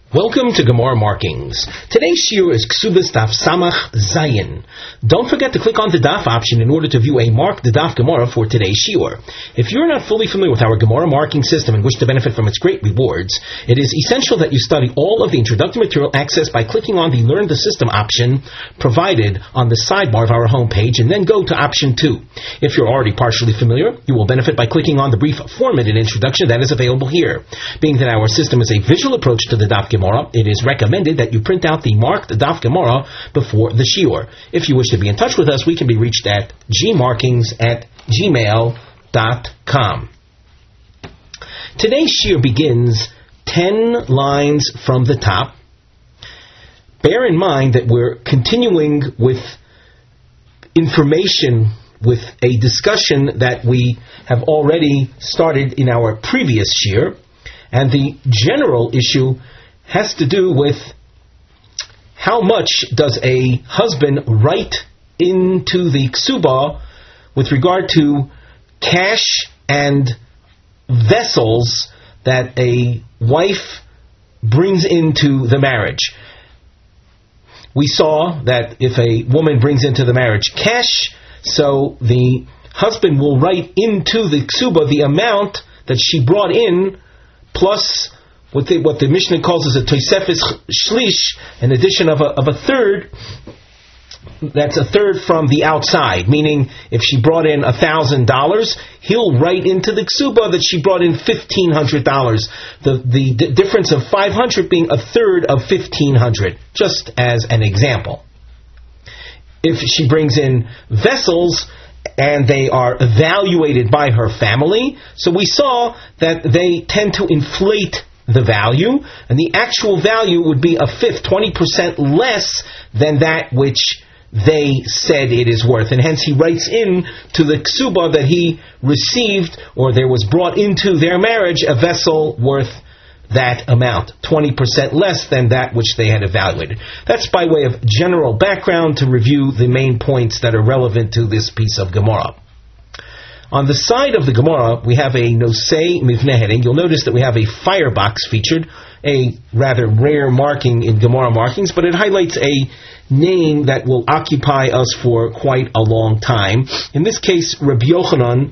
Welcome to Gemara Markings. Today's shiur is Ksubas Daf Samach Zayin. Don't forget to click on the Daf option in order to view a marked Daf Gemara for today's shiur. If you're not fully familiar with our Gemara marking system and wish to benefit from its great rewards, it is essential that you study all of the introductory material accessed by clicking on the Learn the System option provided on the sidebar of our homepage and then go to option 2. If you're already partially familiar, you will benefit by clicking on the brief formatted introduction that is available here. Being that our system is a visual approach to the Daf Gemara, it is recommended that you print out the marked Daf Gemara before the shiur. If you wish to be in touch with us, we can be reached at gmarkings@gmail.com. Today's shiur begins 10 lines from the top. Bear in mind that we're continuing with information, with a discussion that we have already started in our previous shiur, and the general issue has to do with how much does a husband write into the ksuba with regard to cash and vessels that a wife brings into the marriage. We saw that if a woman brings into the marriage cash, so the husband will write into the ksuba the amount that she brought in plus what the Mishnah calls as a tosefes shlish, an addition of a third. That's a third from the outside, meaning if she brought in $1,000, he'll write into the ksuba that she brought in $1,500. The difference of $500 being a third of $1,500, just as an example. If she brings in vessels and they are evaluated by her family, so we saw that they tend to inflate the value, and the actual value would be a fifth, 20% less than that which they said it is worth. And hence he writes in to the ksuba that he received, or there was brought into their marriage, a vessel worth that amount, 20% less than that which they had evaluated. That's by way of general background to review the main points that are relevant to this piece of Gemara. On the side of the Gemara, we have a Nosei Mivneh heading. You'll notice that we have a firebox featured, a rather rare marking in Gemara markings, but it highlights a name that will occupy us for quite a long time. In this case, Rabbi Yochanan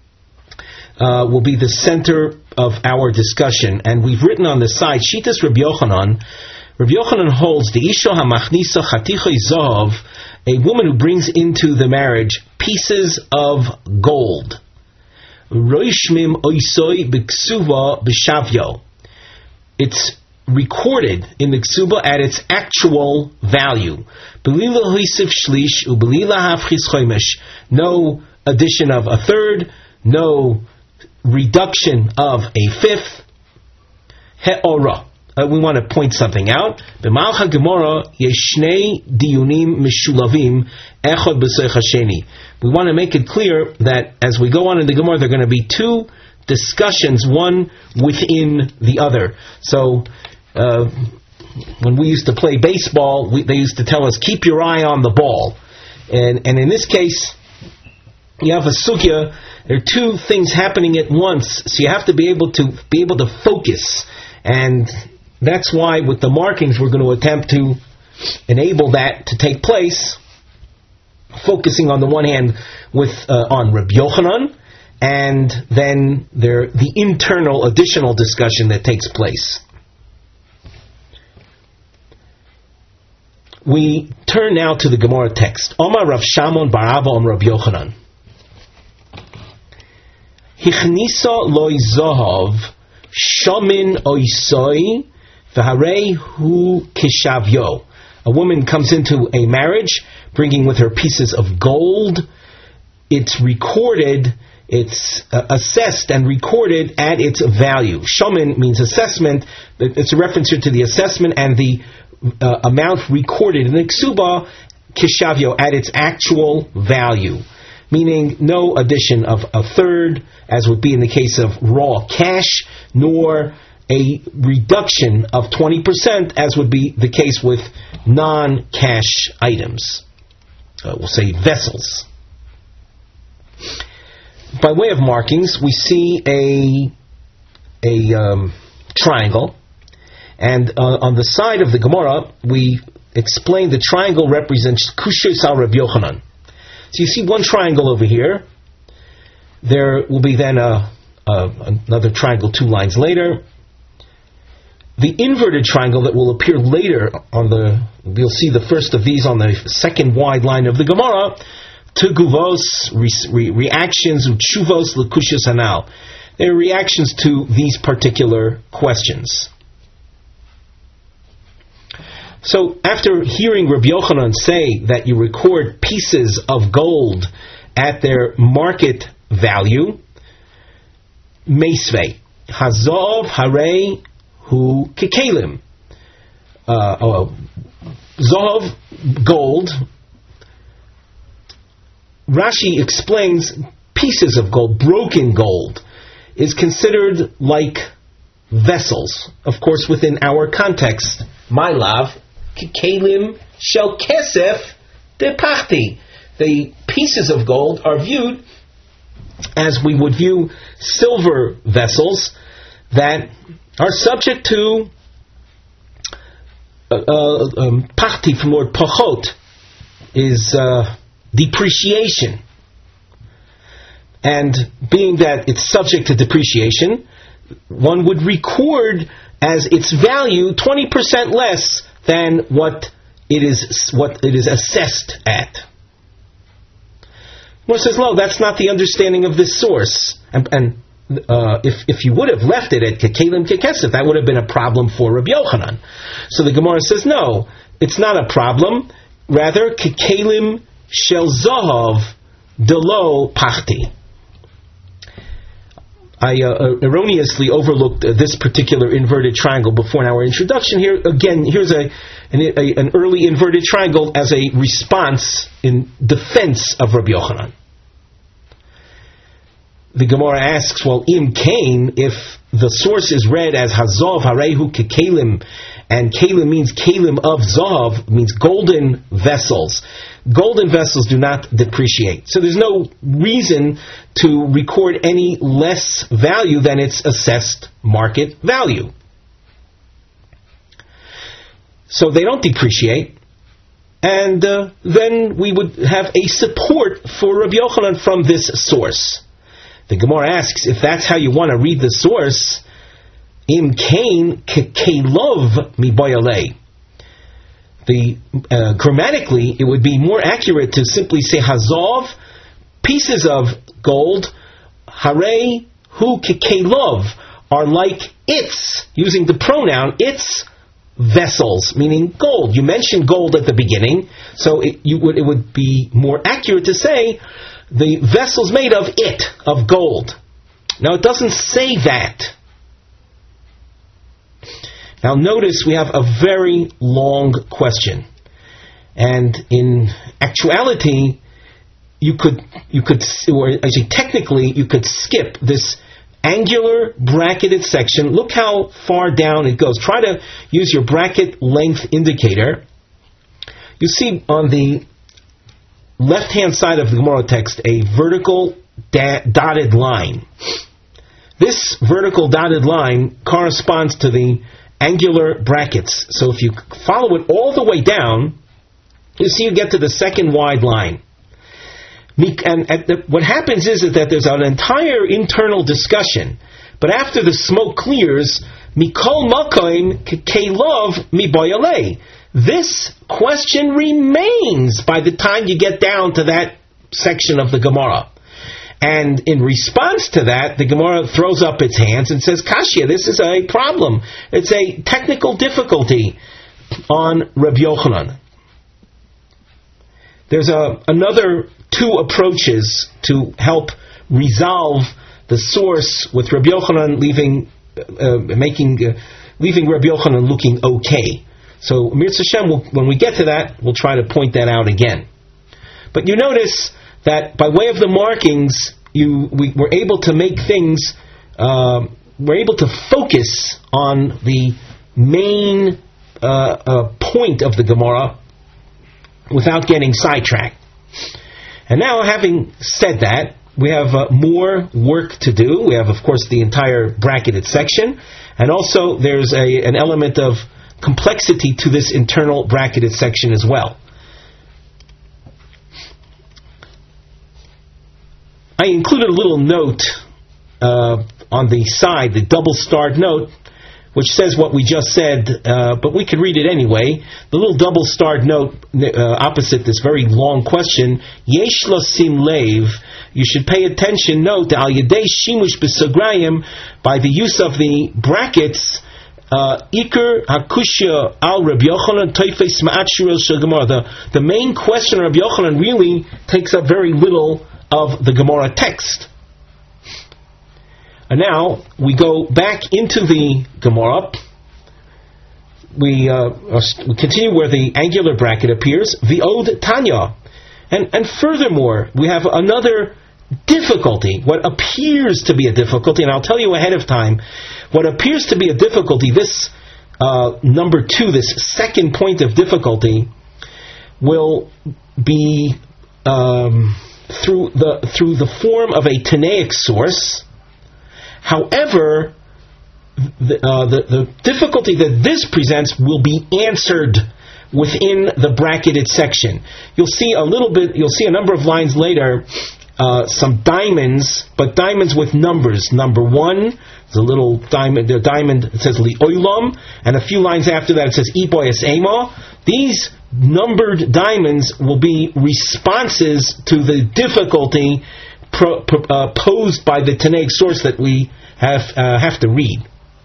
will be the center of our discussion, and we've written on the side, Shitas Rabbi Yochanan. Rabbi Yochanan holds the Isha HaMachnisa Chatichei Zahav, a woman who brings into the marriage pieces of gold. Roishmim Oisoi B'Ksuva B'Shavyo. It's recorded in the Ksuba at its actual value. B'lila Hoisif Shlish U'B'lila Hafchis Chomesh. No addition of a third, no reduction of a fifth. He'ora. We want to point something out. B'malcha Gemara yeshnei diyunim mishulavim echad b'seich hasheni. We want to make it clear that as we go on in the Gemara, there are going to be two discussions, one within the other. So, when we used to play baseball, they used to tell us, keep your eye on the ball. And in this case, you have a sugya. There are two things happening at once, so you have to be able to focus. And that's why with the markings we're going to attempt to enable that to take place, focusing on the one hand with on Rabbi Yochanan, and then the internal additional discussion that takes place. We turn now to the Gemara text. Omar Rav Shamon bar Abba Om Rabbi Yochanan. Hichnisa loy zohav shamin oisoi v'harei hu kishavyo. A woman comes into a marriage bringing with her pieces of gold. It's recorded, it's assessed and recorded at its value. Shamin means assessment. It's a reference here to the assessment and the amount recorded in the ksuba, kishavyo, at its actual value. Meaning no addition of a third, as would be in the case of raw cash, nor a reduction of 20%, as would be the case with non-cash items. We'll say vessels. By way of markings, we see a triangle, And on the side of the Gemara, we explain the triangle represents Kushos al Rabbi Yochanan. So you see one triangle over here. There will be then another triangle 2 lines later. The inverted triangle that will appear later we'll see the first of these on the second wide line of the Gemara. Teguvos, reactions, uchuvos, lekushos hanal. They are reactions to these particular questions. So after hearing Rabbi Yochanan say that you record pieces of gold at their market value, meisvei, hazov harei hu kikelim. Zahav, gold. Rashi explains pieces of gold, broken gold, is considered like vessels. Of course, within our context, my love, kikelim shel kesef de pachti. The pieces of gold are viewed as we would view silver vessels that are subject to pachti, from the word pachot, is depreciation. And being that it's subject to depreciation, one would record as its value 20% less than what it is assessed at. One says, no, that's not the understanding of this source. And if you would have left it at kekelim kekesef, that would have been a problem for Rabbi Yochanan. So the Gemara says, no, it's not a problem. Rather, kekelim shel zahav delo pachti. I erroneously overlooked this particular inverted triangle before in our introduction. Here again, here's an early inverted triangle as a response in defense of Rabbi Yochanan. The Gemara asks, well, im kain, if the source is read as hazov harehu kekelim, and kelim means kelim of zahav, means golden vessels. Golden vessels do not depreciate. So there's no reason to record any less value than its assessed market value. So they don't depreciate. And then we would have a support for Rabbi Yochanan from this source. The Gemara asks, if that's how you want to read the source, im kain kekelov mi boyalei. Grammatically, it would be more accurate to simply say hazov, pieces of gold, harei hu kekelov, are like its, using the pronoun its vessels, meaning gold. You mentioned gold at the beginning, so it would be more accurate to say the vessels made of it, of gold. Now it doesn't say that. Now notice we have a very long question. And in actuality, you could, or actually technically, you could skip this angular bracketed section. Look how far down it goes. Try to use your bracket length indicator. You see on the left-hand side of the Gemara text a vertical dotted line. This vertical dotted line corresponds to the angular brackets. So if you follow it all the way down, you see you get to the second wide line. And what happens is that there's an entire internal discussion. But after the smoke clears, mikol makoim kelov mi boyalei. This question remains by the time you get down to that section of the Gemara. And in response to that, the Gemara throws up its hands and says, Kashya, this is a problem. It's a technical difficulty on Rabbi Yochanan. There's another 2 approaches to help resolve the source with Rabbi Yochanan leaving Rabbi Yochanan looking okay. So, Mirz Hashem, when we get to that, we'll try to point that out again. But you notice that by way of the markings, we were able to make things, we're able to focus on the main point of the Gemara without getting sidetracked. And now, having said that, we have more work to do. We have, of course, the entire bracketed section. And also there's an element of complexity to this internal bracketed section as well. I included a little note on the side, the double-starred note, which says what we just said, but we can read it anyway. The little double-starred note opposite this very long question, Yesh lo sim lev, you should pay attention, note, al yedei shimush b'sograyim, by the use of the brackets, Iker hakushya al Rabbi Yochanan toifes ma'at shurel shel Gemara. The main question of Rabbi Yochanan really takes up very little of the Gemara text. And now we go back into the Gemara. We continue where the angular bracket appears, V'od Tanya. And furthermore, we have another difficulty, what appears to be a difficulty, and I'll tell you ahead of time, what appears to be a difficulty, this number 2, this second point of difficulty, will be through the form of a Tanaic source. However, the difficulty that this presents will be answered within the bracketed section. You'll see a number of lines later, some diamonds, but diamonds with numbers. Number 1, the little diamond, the diamond, it says Li Oilam, and a few lines after that it says Iboyas Ema. These numbered diamonds will be responses to the difficulty posed by the Tanaic source that we have to read.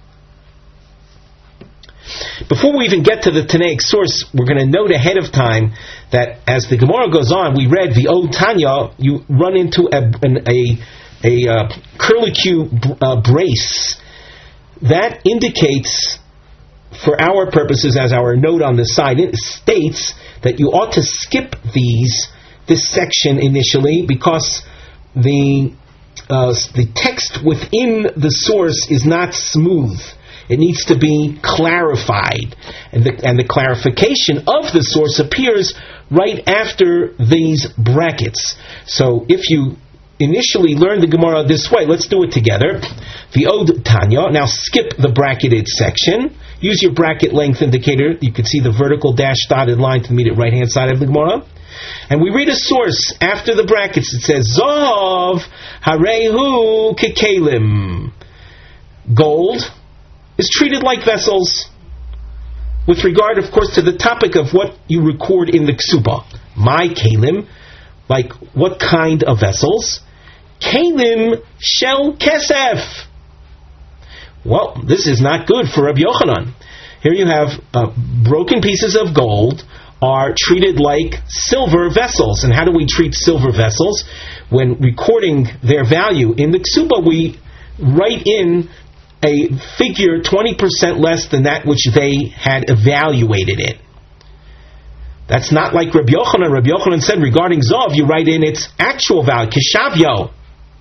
Before we even get to the Tanaic source, we're going to note ahead of time that as the Gemara goes on, we read the Od Tanya, you run into a curlicue brace. That indicates, for our purposes, as our note on the side, it states that you ought to skip this section initially because the text within the source is not smooth. It needs to be clarified, and the clarification of the source appears right after these brackets. So if you initially learn the Gemara this way, let's do it together. The Od Tanya. Now skip the bracketed section. Use your bracket length indicator. You can see the vertical dashed dotted line to the immediate right hand side of the Gemara. And we read a source after the brackets. It says, Zov harehu kekelim. Gold is treated like vessels. With regard, of course, to the topic of what you record in the Ksuba. My kelim, like what kind of vessels? Kelim shel kesef. Well, this is not good for Rabbi Yochanan. Here you have broken pieces of gold are treated like silver vessels. And how do we treat silver vessels? When recording their value in the Ksuba, we write in a figure 20% less than that which they had evaluated it. That's not like Rabbi Yochanan. Rabbi Yochanan said regarding Zov, you write in its actual value, Kishavyo.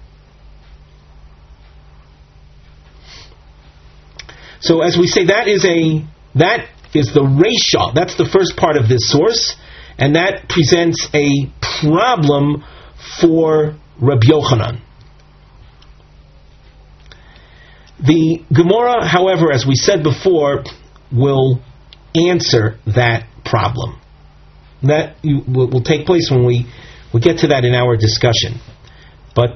So as we say, that is the Reisha. That's the first part of this source, and that presents a problem for Rabbi Yochanan. The Gemara, however, as we said before, will answer that problem. That will take place when we get to that in our discussion. But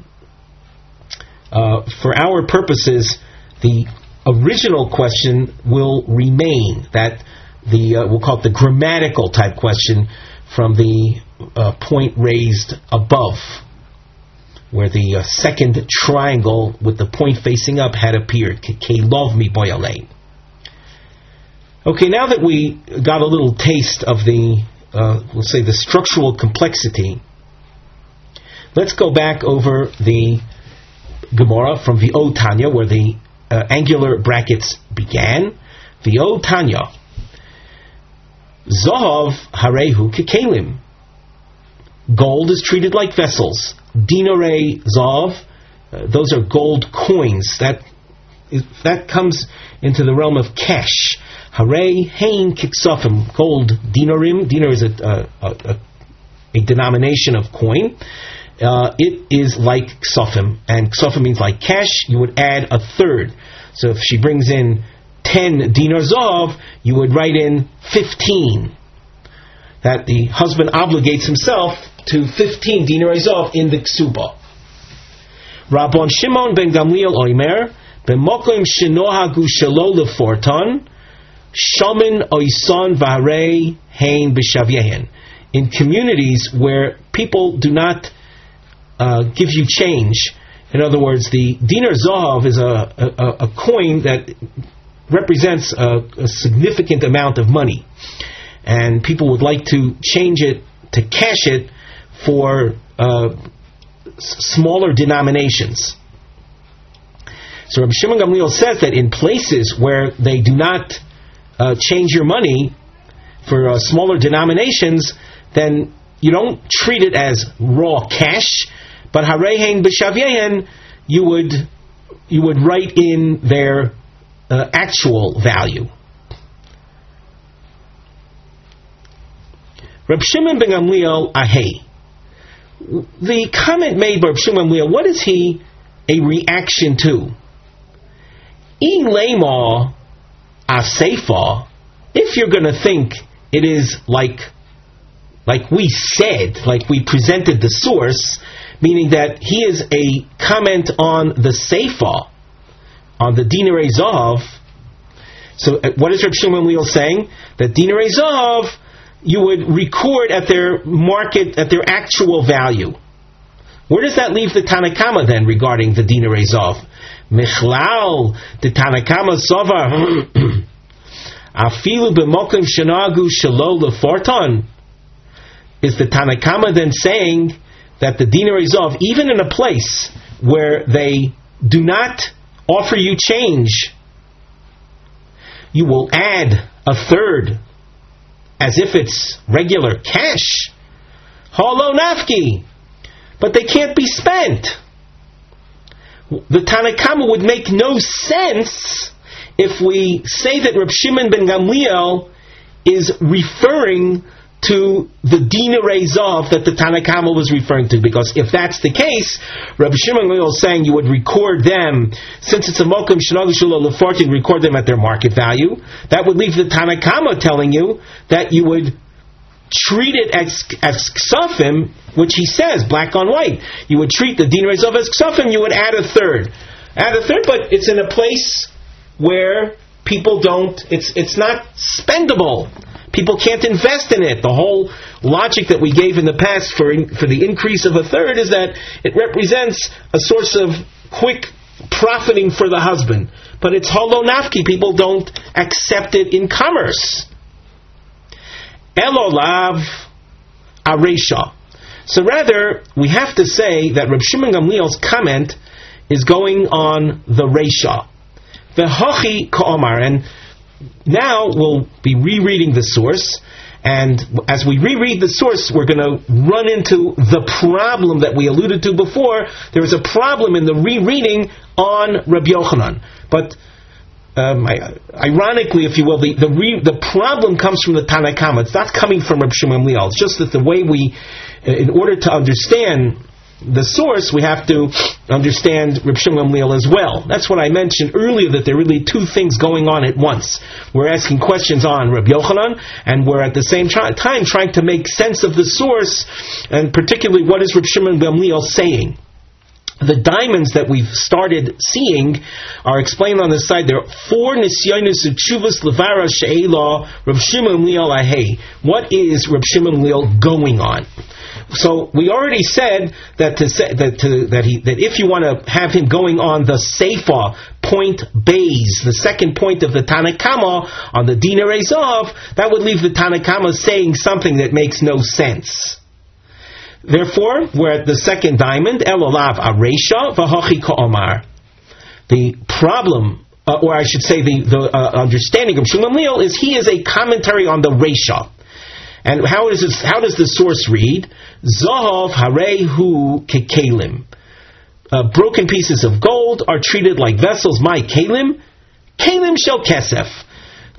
for our purposes, the original question will remain. That we'll call it the grammatical type question from the point raised above, where the second triangle with the point facing up had appeared. Kelov mi boyalei. Okay, now that we got a little taste of the, we'll say, the structural complexity, let's go back over the Gemara from the Od Tanya, where the angular brackets began. The Od Tanya. Zahav harehu kekelim. Gold is treated like vessels. Dinare zav, those are gold coins. That comes into the realm of cash. Hare hein kiksofim, gold dinarim. Dinar is a denomination of coin. It is like ksofim, and ksofim means like cash. You would add a third. So if she brings in 10 dinar zahav, you would write in 15. That the husband obligates himself to 15 dinar zahav in the ksuba. Rabban Shimon ben Gamliel Oimer, b'mokim shenohagu shelo leforton, shaman oison v'harei hein b'shavyehen. In communities where people do not give you change, in other words, the dinar zahav is a coin that represents a significant amount of money, and people would like to change it, to cash it for smaller denominations. So Rabbi Shimon Gamliel says that in places where they do not change your money for smaller denominations, then you don't treat it as raw cash, but harehein b'shavyehen, you would write in their actual value. Reb Shimon ben Gamliel Ahei. The comment made by Reb Shimon ben Gamliel, what is he a reaction to? In lema aseifa, if you're going to think it is like we said, like we presented the source, meaning that he is a comment on the seifa, on the dinarei zahav. So what is Reb Shimon ben Gamliel saying? That dinarei zahav you would record at their market, at their actual value. Where does that leave the Tanakama then regarding the dinarei zahav? Michlal, the Tanakama Sovar, Afilu b'mokim shenagu shelo leforton. Is the Tanakama then saying that the dinarei zahav, even in a place where they do not offer you change, you will add a third as if it's regular cash? Holo nafki. But they can't be spent. The Tanakama would make no sense if we say that Reb Shimon ben Gamliel is referring to the dinarei zahav that the Tanakama was referring to, because if that's the case, Reb Shimon ben Gamliel is saying you would record them, since it's a mokum shenagu shelo leforton, record them at their market value. That would leave the Tanakama telling you that you would treat it as ksafim, which he says, black on white. You would treat the dinarei zahav as ksafim, you would add a third, but it's in a place where people don't, it's not spendable. People can't invest in it. The whole logic that we gave in the past for the increase of a third is that it represents a source of quick profiting for the husband. But it's holo nafki. People don't accept it in commerce. Elolav aresha. So rather, we have to say that Reb Shimon Gamliel's comment is going on the resha. V'hochi ka'omar. And now we'll be rereading the source, and as we reread the source, we're going to run into the problem that we alluded to before. There is a problem in the rereading on Rabbi Yochanan, but ironically, if you will, the problem comes from the Tanakama. It's not coming from Reb Shimon Gamliel. It's just that the way we, in order to understand the source, we have to understand Reb Shimon Gamliel as well. That's what I mentioned earlier, that there are really two things going on at once. We're asking questions on Reb Yochanan, and we're at the same time trying to make sense of the source, and particularly what is Reb Shimon Gamliel saying. The diamonds that we've started seeing are explained on the side. There are 4 nisyonos uchuvas levara she'ela Reb Shimon Gamliel ahei. What is Reb Shimon Gamliel going on? So we already said that if you want to have him going on the Seifa point Beis, the second point of the Tanakama on the dinarei zahav, that would leave the Tanakama saying something that makes no sense. Therefore, we're at the second diamond, Elolav aresha v'hochi ka'omar. The problem, or I should say the understanding of Shimon Gamliel is he is a commentary on the resha. And how does the source read? Zahav harehu kekelim. Broken pieces of gold are treated like vessels. My kelim? Kelim shel kesef.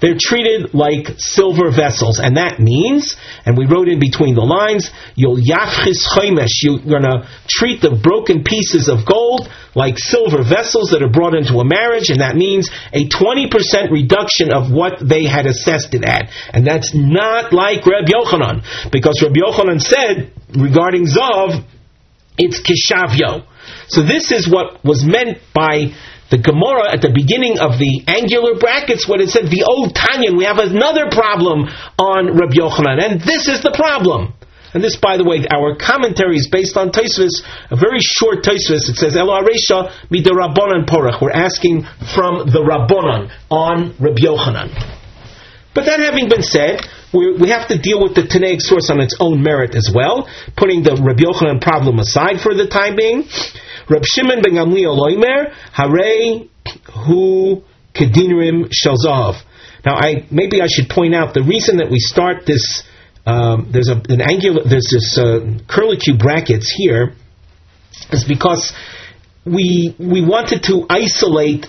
they're treated like silver vessels. And that means, and we wrote in between the lines, you'll yafchis chaimesh, you're going to treat the broken pieces of gold like silver vessels that are brought into a marriage, and that means a 20% reduction of what they had assessed it at. And that's not like Reb Yochanan, because Reb Yochanan said, regarding Zav, it's kishavyo. So this is what was meant by the Gemara at the beginning of the angular brackets when it said, V'o Tanyan, we have another problem on Reb Yochanan, and this is the problem. And this, by the way, our commentary is based on Tosfos, a very short Tosfos. It says, Elo Aresha mida Rabbanan porach. We're asking from the Rabbanan on Reb Yochanan. But that having been said, we have to deal with the Tanaic source on its own merit as well, putting the Reb Yochanan problem aside for the time being. Reb Shimon ben Gamliel Oimer, Harei hu kedinrim shel zahav. Now, maybe I should point out the reason that we start this. There's this curlicue brackets here, is because we wanted to isolate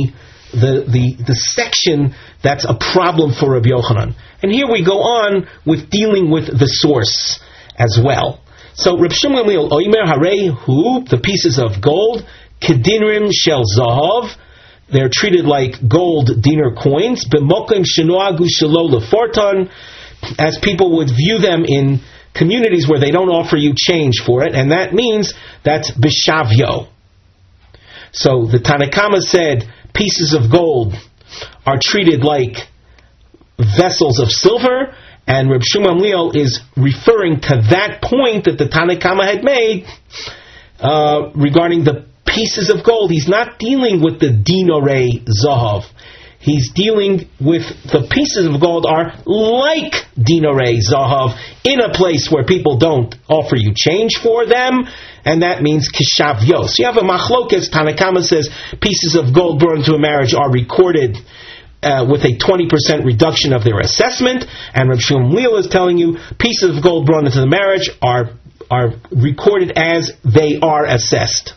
the section that's a problem for Rabbi Yochanan, and here we go on with dealing with the source as well. So Reb Shimon Gamliel Oimer Harei hu, the pieces of gold, kedinrim shel zahav, they're treated like gold dinar coins, b'mokim shenoagu shelo lefortan, as people would view them in communities where they don't offer you change for it, and that means that's bishavyo. So the Tanakama said pieces of gold are treated like vessels of silver, and Reb Shimon Gamliel is referring to that point that the Tanakama had made regarding the pieces of gold. He's not dealing with the dinarei zahav. He's dealing with the pieces of gold are like dinarei zahav in a place where people don't offer you change for them, and that means kishavyo. So you have a machlokes. Tanakama says pieces of gold brought into a marriage are recorded with a 20% reduction of their assessment, and Reb Shimon Gamliel is telling you pieces of gold brought into the marriage are recorded as they are assessed.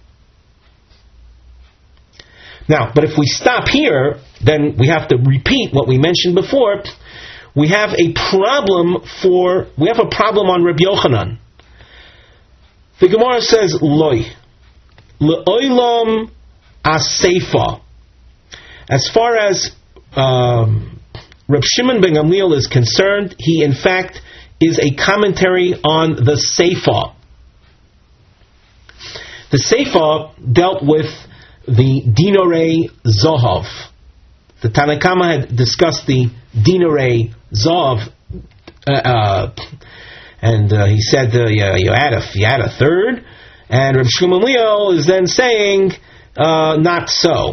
Now, but if we stop here, then we have to repeat what we mentioned before. We have a problem on Reb Yochanan. The Gemara says, Loi. Le'olam aseifa. As far as Reb Shimon ben Gamliel is concerned, he in fact is a commentary on the Seifa. The Seifa dealt with the dinarei zahav. The Tanakama had discussed the dinarei zahav, and he said you add a third, and Reb Shimon Gamliel is then saying not so.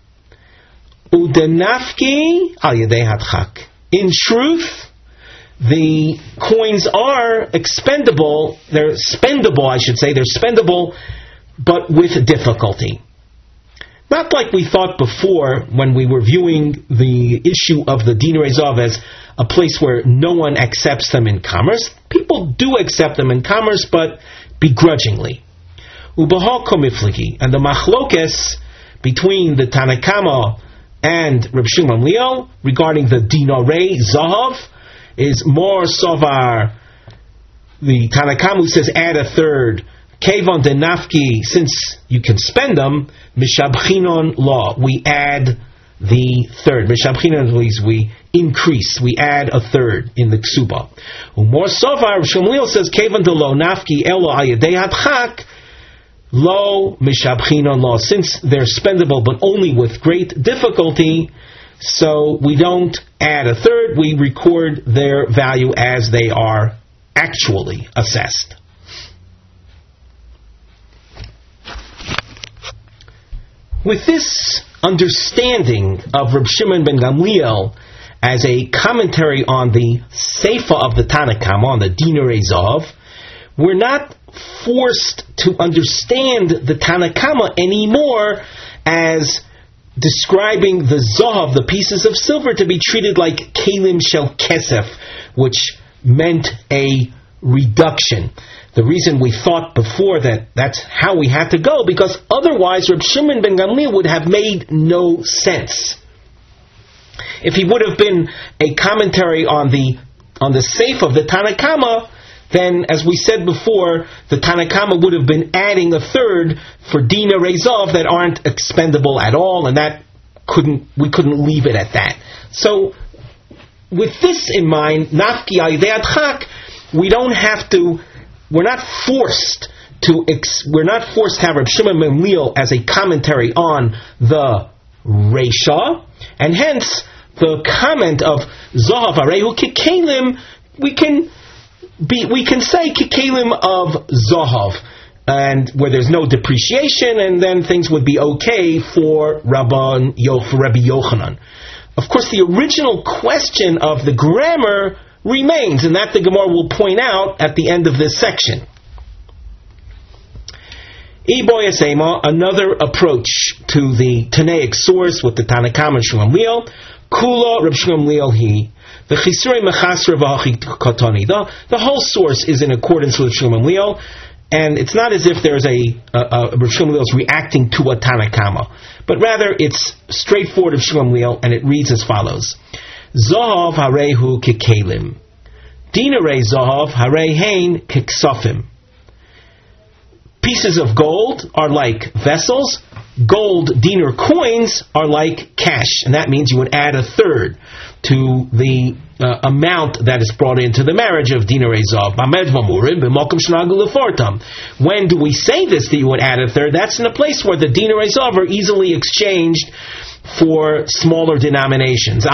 Udenafki al yedei hadchak. In truth, the coins are expendable. They're spendable, I should say. They're spendable, but with difficulty. Not like we thought before when we were viewing the issue of the dinarei zahav as a place where no one accepts them in commerce. People do accept them in commerce, but begrudgingly. Ubahal komifliki, and the machlokes between the Tanakama and Reb Shimon Gamliel regarding the dinarei zahav is more sovar. The Tanakama says add a third. Kevon denafki, since you can spend them, mishabchinon law, we add the third. Mishabchinon means we increase, we add a third in the ksuba. More sovar, Reb Shimon Gamliel says kevon de lo nafki elo ayadei hadchak, lo mishabchinon law, since they're spendable but only with great difficulty, so we don't add a third, we record their value as they are actually assessed. With this understanding of Reb Shimon ben Gamliel as a commentary on the Seifa of the Tanakama, on the dinarei zahav, we're not forced to understand the Tanakama anymore as describing the zahav, the pieces of silver, to be treated like kelim shel kesef, which meant a reduction. The reason we thought before that that's how we had to go, because otherwise Reb Shimon ben Gamliel would have made no sense. If he would have been a commentary on the Seif of the Tanna Kama, then, as we said before, the Tanna Kama would have been adding a third for Dina Rezov that aren't expendable at all, and that we couldn't leave it at that. So, with this in mind, Nafki Aidei Adchak, we're not forced to have Reb Shimon ben Gamliel as a commentary on the Reisha, and hence the comment of Zahav Arehu Kikelim, we can say Kikelim of Zahav, and where there's no depreciation, and then things would be okay for Rabbi Yochanan. Of course, the original question of the grammar remains, and that the Gemara will point out at the end of this section. Another approach to the Tanaic source with the Tanna Kama and Shmuel Gamliel, Kula Reb Shmuel Gamliel he. The whole source is in accordance with Shmuel Gamliel, and it's not as if there's a Reb Shmuel Gamliel is reacting to a Tanna Kama, but rather it's straightforward of Shmuel Gamliel, and it reads as follows: Zahav harehu kikelim, dinarei zahav harei hein kiksafim. Pieces of gold are like vessels. Gold dinar coins are like cash, and that means you would add a third to the amount that is brought into the marriage of dinarei zahav. When do we say this, that you would add a third? That's in a place where the dinarei zahav are easily exchanged for smaller denominations.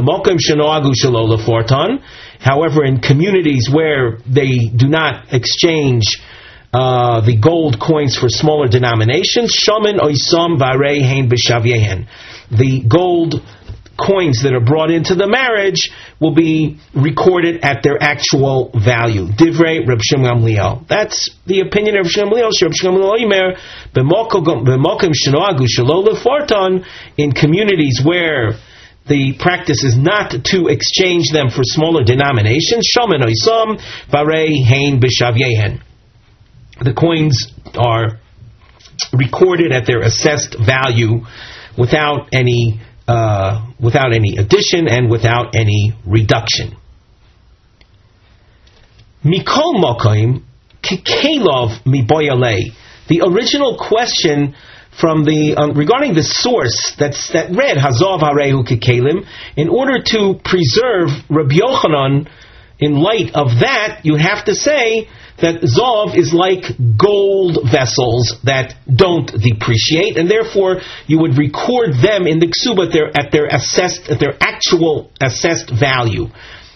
However, in communities where they do not exchange the gold coins for smaller denominations, shaman oisam varei hein b'shavyehen. The gold coins that are brought into the marriage will be recorded at their actual value. Divrei Reb Shimon Gamliel. That's the opinion of Reb Shimon Gamliel. Reb Shimon Gamliel Omer b'mokim shenoagu shelo leforton, in communities where the practice is not to exchange them for smaller denominations. Shaman oisam varei hein b'shavyehen. The coins are recorded at their assessed value without any addition and without any reduction. Mikol Mokaim Kikelov Miboyale. The original question from the regarding the source that read Hazav Harehu Kikelim, in order to preserve Rabbi Yochanan in light of that, you have to say that Zav is like gold vessels that don't depreciate, and therefore you would record them in the ksuba at their actual assessed value.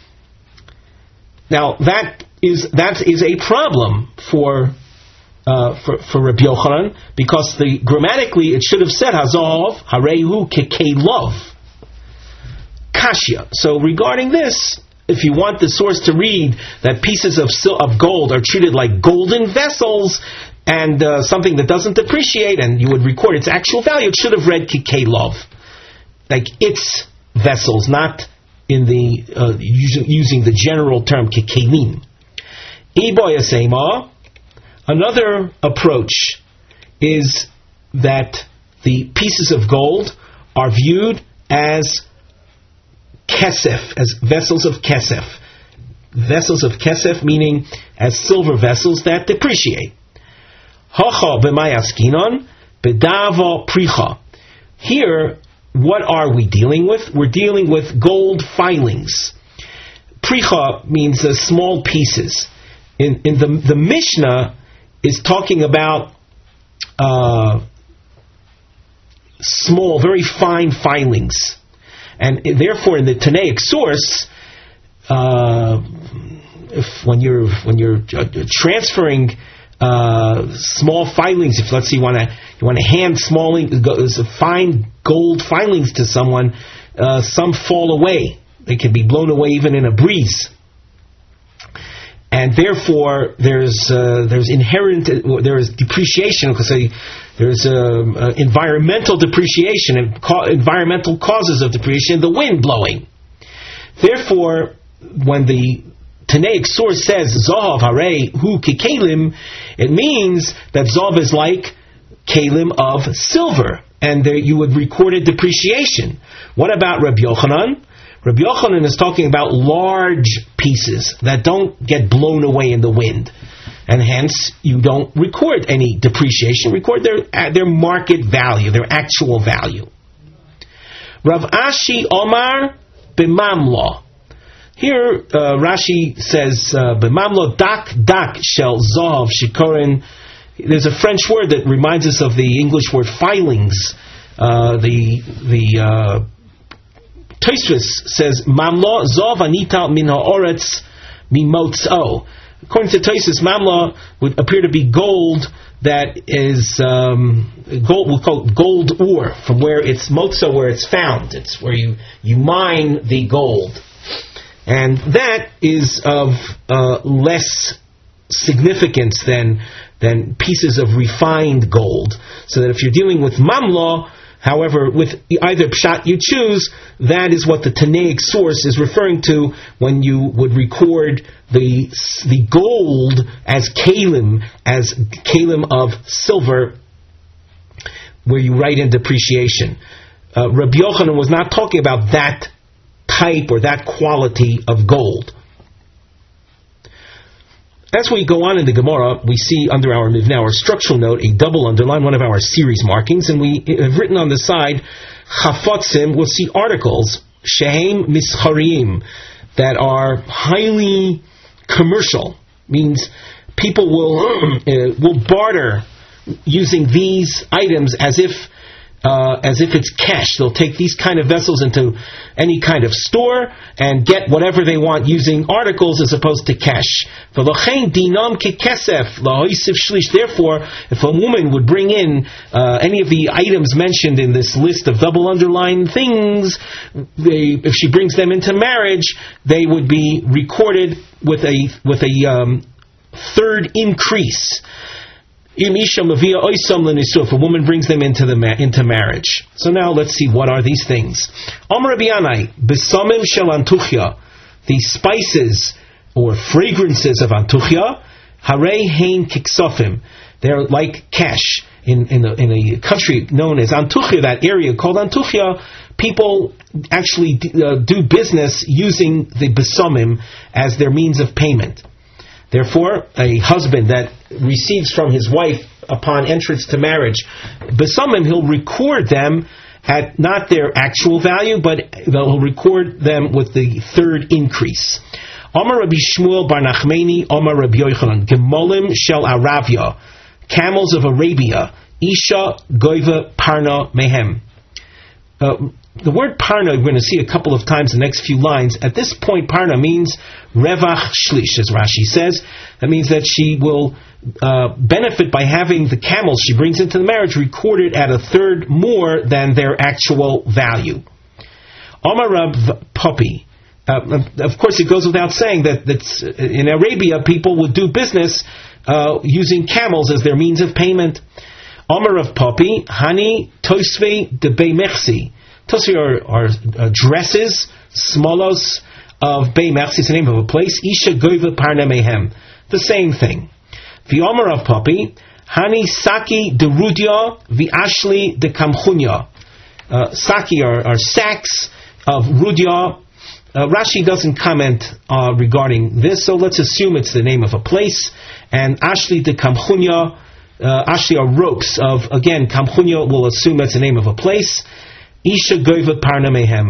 Now that is a problem for Rabbi Yochanan, because grammatically it should have said Hazav Harehu Kekelov Kashya. So regarding this, if you want the source to read that pieces of gold are treated like golden vessels and something that doesn't depreciate, and you would record its actual value, it should have read Kikelov, like its vessels, not in the using the general term Kikelim. Iboyasema. Another approach is that the pieces of gold are viewed as kesef, as vessels of kesef. Vessels of kesef meaning as silver vessels that depreciate. Hacha b'mayaskinon bedavo pricha. Here, what are we dealing with? We're dealing with gold filings. Pricha means small pieces. In the Mishnah is talking about small, very fine filings. And therefore, in the Tanaic source, when you're transferring small filings, if let's say you want to hand fine gold filings to someone, some fall away. They can be blown away even in a breeze. And therefore, there is depreciation, because there's environmental depreciation and environmental causes of depreciation, the wind blowing. Therefore, when the Tanaic source says Zahav Harei Hu Kikelim, it means that Zahav is like Kalim of silver. and you would record a depreciation. What about Rabbi Yochanan? Rabbi Yochanan is talking about large pieces that don't get blown away in the wind, and hence you don't record any depreciation. Record their market value, their actual value. Rav Ashi Omar b'mamlo. Here Rashi says b'mamlo dak shel zahav shikorin. There's a French word that reminds us of the English word filings. Tosfos says mamlo zav anita min haaretz mimotzo. According to Tosfos, mamlo would appear to be gold that is gold. We'll call it gold ore, from where it's motzo, where it's found. It's where you mine the gold, and that is of less significance than pieces of refined gold. So that if you're dealing with mamlo, however, with either pshat you choose, that is what the Tanaic source is referring to when you would record the gold as kalim of silver, where you write in depreciation. Rabbi Yochanan was not talking about that type or that quality of gold. As we go on in the Gemara, we see under our Mivneh, our structural note, a double underline, one of our series markings, and we have written on the side, Chafotzim. We'll see articles, Shehem Mischarim, that are highly commercial, means people will barter using these items as if it's cash. They'll take these kind of vessels into any kind of store and get whatever they want using articles as opposed to cash. Therefore, if a woman would bring in any of the items mentioned in this list of double underlined things, if she brings them into marriage, they would be recorded with a third increase. If a woman brings them into marriage. So now let's see, what are these things? Amar Rabbi Yanai, besamim shel antuchya, the spices or fragrances of antuchya, harei hein kiksofim, they're like cash. In a country known as Antuchya, that area called Antuchya, people actually do business using the besamim as their means of payment. Therefore, a husband that receives from his wife upon entrance to marriage besamim, he'll record them at not their actual value, but he'll record them with the third increase. Amar Rabbi Shmuel bar Nachmani, Amar Rabbi Yochanan, Gemolim shel Aravia, camels of Arabia, Isha goiva parna mehem. The word parna we're going to see a couple of times in the next few lines. At this point, parna means revach shlish, as Rashi says. That means that she will benefit by having the camels she brings into the marriage recorded at a third more than their actual value. Amar Rav Papi. Of course, it goes without saying that in Arabia, people would do business using camels as their means of payment. Amar Rav Papi, Hani Tosve de Beimersi. Tosve are dresses, smolos of Beimersi, it's the name of a place. Isha Goiva Parna Mehem. The same thing. The Amar Rav Papi, Hani Saki de Rudia, the Ashli de Kamchunya. Saki are sacks of Rudia. Rashi doesn't comment regarding this, so let's assume it's the name of a place. And Ashli de Kamchunya, Ashli are ropes of, again, Kamchunya will assume that's the name of a place. Isha Goiva Parna Mehem.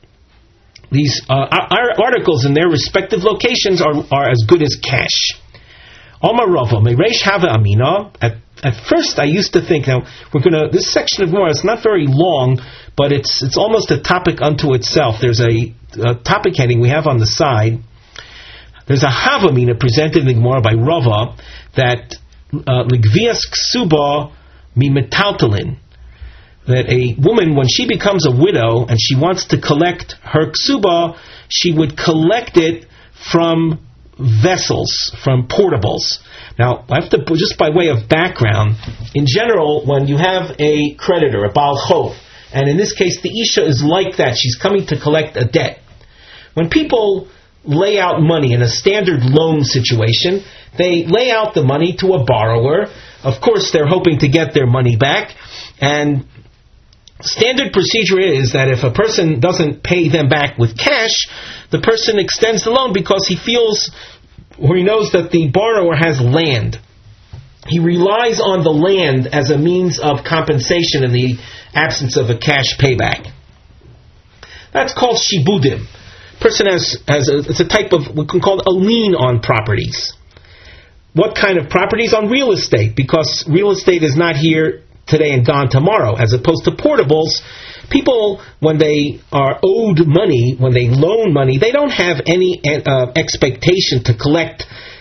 These articles in their respective locations are as good as cash. Omar Rava, Meiresh Hava Amina. At first I used to think, now this section of Gemara is not very long, but it's almost a topic unto itself. There's a topic heading we have on the side. There's a Havamina presented in the Gemara by Rava that Ligvias Ksuba mi metaltalin, that a woman, when she becomes a widow and she wants to collect her ksuba, she would collect it from vessels, from portables. Now, I have to, just by way of background, in general, when you have a creditor, a Baal Chov, and in this case the Isha is like that, she's coming to collect a debt. When people lay out money in a standard loan situation, they lay out the money to a borrower. Of course, they're hoping to get their money back, and standard procedure is that if a person doesn't pay them back with cash, the person extends the loan because he feels, or he knows that the borrower has land. He relies on the land as a means of compensation in the absence of a cash payback. That's called shibudim. Person it's a type of, we can call it a lien on properties. What kind of properties? On real estate, because real estate is not here today and gone tomorrow, as opposed to portables. People, when they are owed money, when they loan money, they don't have any expectation to collect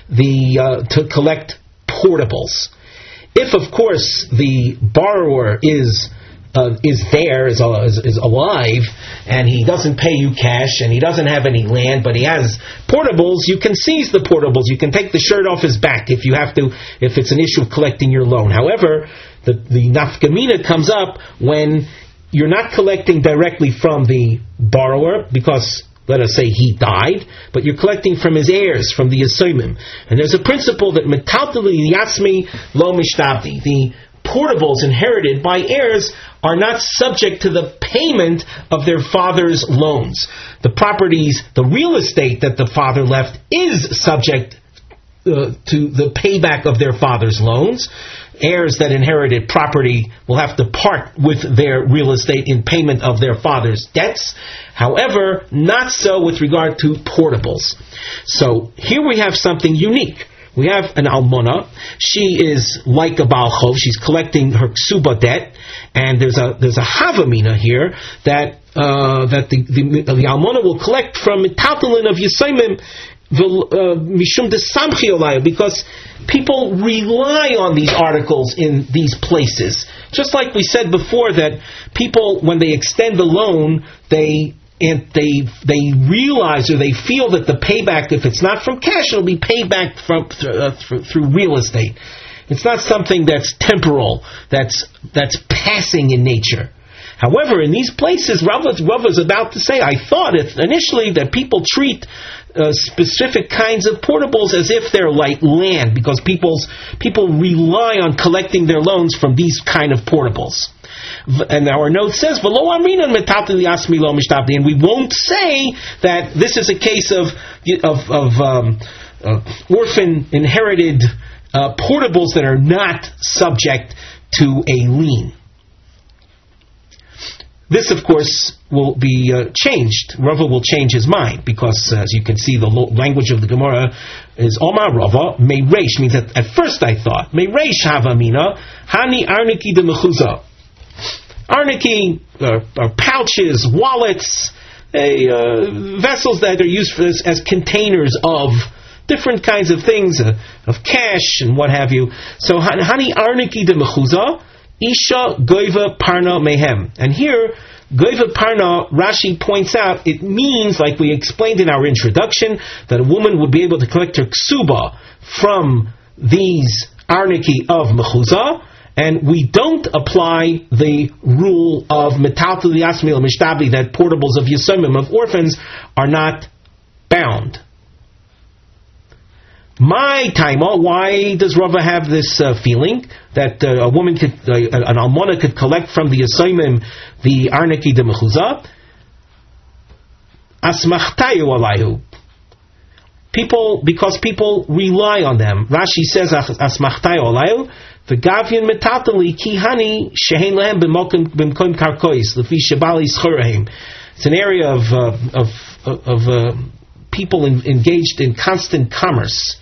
portables. If, of course, the borrower is alive, and he doesn't pay you cash, and he doesn't have any land, but he has portables, you can seize the portables. You can take the shirt off his back if it's an issue of collecting your loan. However, the nafkamina comes up when you're not collecting directly from the borrower, because let us say he died, but you're collecting from his heirs, from the yesomim. And there's a principle that metaltali yasmi lo mishtabdi. The portables inherited by heirs are not subject to the payment of their father's loans. The properties, the real estate that the father left is subject to the payback of their father's loans. Heirs that inherited property will have to part with their real estate in payment of their father's debts. However, not so with regard to portables. So here we have something unique. We have an almona. She is like a Baal Chov. She's collecting her ksuba debt, and there's a havamina here that the almona will collect from metaltalin of yisayim mishum desamchi olayu, because people rely on these articles in these places. Just like we said before, that people, when they extend the loan, they realize, or they feel that the payback, if it's not from cash, it'll be paid back through real estate. It's not something that's temporal, that's passing in nature. However, in these places, Rav is about to say, I thought initially that people treat specific kinds of portables as if they're like land, because people rely on collecting their loans from these kind of portables. And our note says, and we won't say that this is a case of orphan inherited portables that are not subject to a lien. This, of course, will be changed. Rava will change his mind, because, as you can see, the language of the Gemara is Omar Rava, Meireish, means that at first I thought, Meireish Havamina, Hani Arniki de Mechuza. Arniki are pouches, wallets, vessels that are used as containers of different kinds of things, of cash and what have you. So, Hani Arniki de Mechuza, Isha Goiva Parna Mehem. And here, Goiva Parna, Rashi points out, it means, like we explained in our introduction, that a woman would be able to collect her ksuba from these Arniki of Mechuza, and we don't apply the rule of Metaltal Yasmil Mishtabli, that portables of Yisomim, of orphans, are not bound. My taima, why does Rava have this feeling that a woman could, an almona could collect from the Yisomim the Arniki de Mechuza? Asmachtayu alayhu. Because people rely on them. Rashi says, Asmachtayu alayhu, v'gavyin metatali kihani shehein lehem b'mkoim karkois, lefi shabali schorahim. It's an area of people engaged in constant commerce.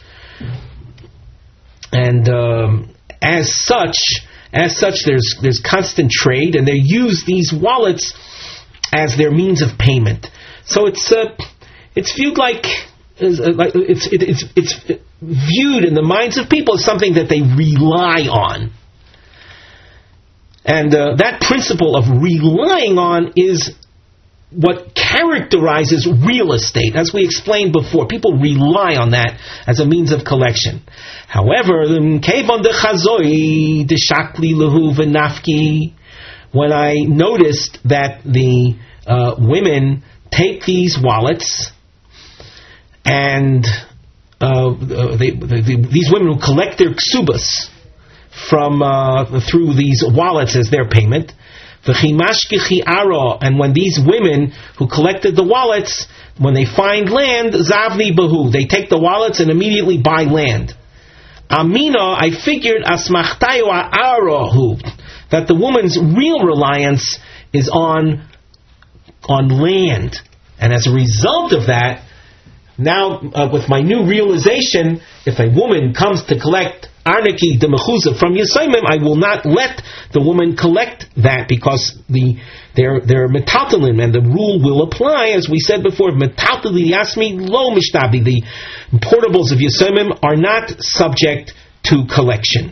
And as such, there's constant trade, and they use these wallets as their means of payment. So it's viewed like it's viewed in the minds of people as something that they rely on. And that principle of relying on is what characterizes real estate. As we explained before, people rely on that as a means of collection. However, when I noticed that the women take these wallets, and these women who collect their ksubas through these wallets as their payment, And when these women who collected the wallets, when they find land, zavni bahu, they take the wallets and immediately buy land. Amina, I figured asmachtayu arahu, that the woman's real reliance is on land. And as a result of that, now with my new realization, if a woman comes to collect Arniki de Mechuza from Yisayimim, I will not let the woman collect that, because they're metaltalim, and the rule will apply, as we said before, metaltali yasmi lo mishtabi. The portables of Yisayimim are not subject to collection.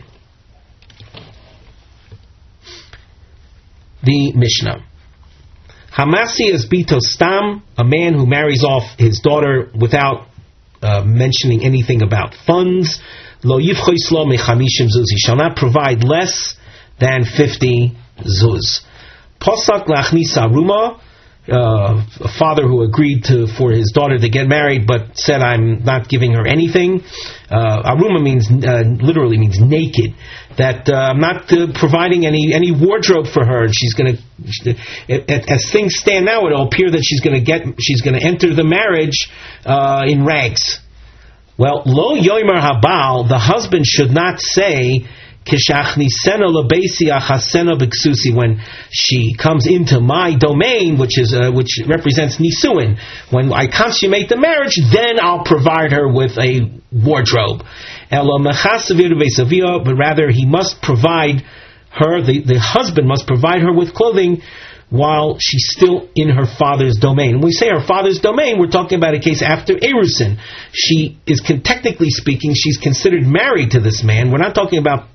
The Mishnah. Hamasi is bito stam, a man who marries off his daughter without mentioning anything about funds. Lo yivchois lo mechamishim zuz. He shall not provide less than 50 zuz. Posak lachnisa aruma, a father who agreed for his daughter to get married, but said, "I'm not giving her anything." Aruma means literally means naked. That I'm not providing any wardrobe for her. She's going to, as things stand now, it'll appear that she's going to enter the marriage in rags. Well, lo yomer habal, the husband should not say, Kishachnisena lebesi achasena b'ksusi, when she comes into my domain, which represents nisuin. When I consummate the marriage, then I'll provide her with a wardrobe. Elo mechasavir v'esavia, but rather he must provide her, the husband must provide her with clothing while she's still in her father's domain. When we say her father's domain, we're talking about a case after Erusin. She is, technically speaking, she's considered married to this man. We're not talking about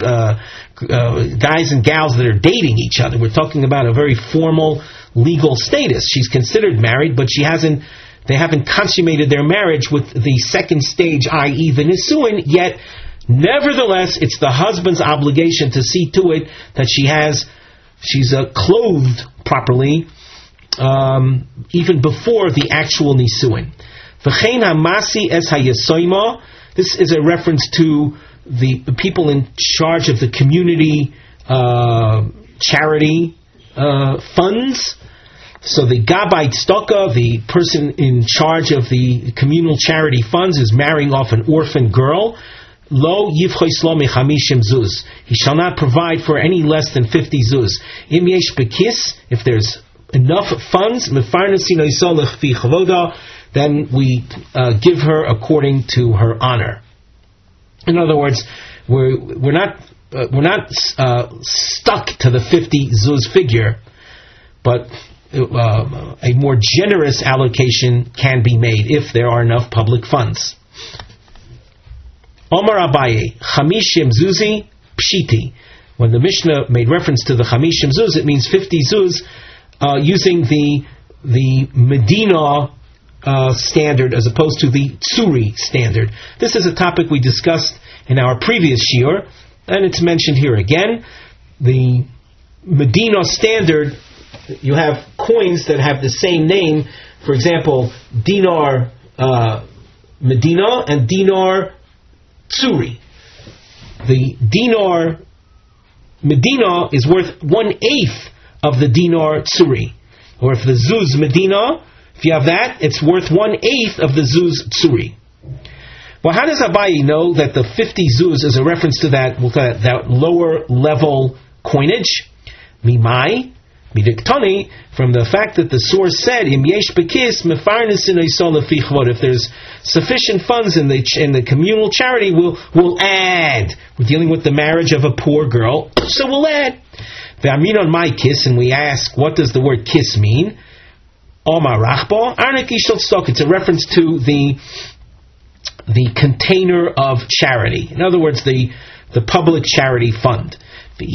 guys and gals that are dating each other. We're talking about a very formal legal status. She's considered married, but they haven't consummated their marriage with the second stage, i.e. the nisuin, yet nevertheless, it's the husband's obligation to see to it that she's clothed properly, even before the actual nisuin. V'chein hamasi es hayesoima. This is a reference to the people in charge of the community charity funds. So the Gabbai Tzedakah, the person in charge of the communal charity funds, is marrying off an orphan girl. Lo yivchois lo mechamishim zuz. He shall not provide for any less than 50 zuz. Im yesh bekis, if there's enough funds, mefarnesin oisah lechfi chavoda, then we give her according to her honor. In other words, we're not stuck to the 50 zuz figure, but a more generous allocation can be made if there are enough public funds. Omar Abaye, Chamishim Zuzi, Pshiti. When the Mishnah made reference to the Chamishim Zuz, it means 50 Zuz, using the Medina standard as opposed to the Tsuri standard. This is a topic we discussed in our previous shiur, and it's mentioned here again. The Medina standard, you have coins that have the same name. For example, dinar Medina and dinar Tsuri. The dinar Medina is worth 1/8 of the dinar Tsuri. Or if the zuz Medina, if you have that, it's worth 1/8 of the zuz Tsuri. Well, how does Abaye know that the 50 zuz is a reference to that lower level coinage? Mimai, Midiktani, from the fact that the source said, Im yesh bekis mefarnesin oisah lefi chvod. If there's sufficient funds in the communal charity, we'll add. We're dealing with the marriage of a poor girl, so we'll add. Ve'amin on my kiss, and we ask, what does the word kiss mean? Omar rachbo arniki shel tzedakah. It's a reference to the container of charity. In other words, the public charity fund. If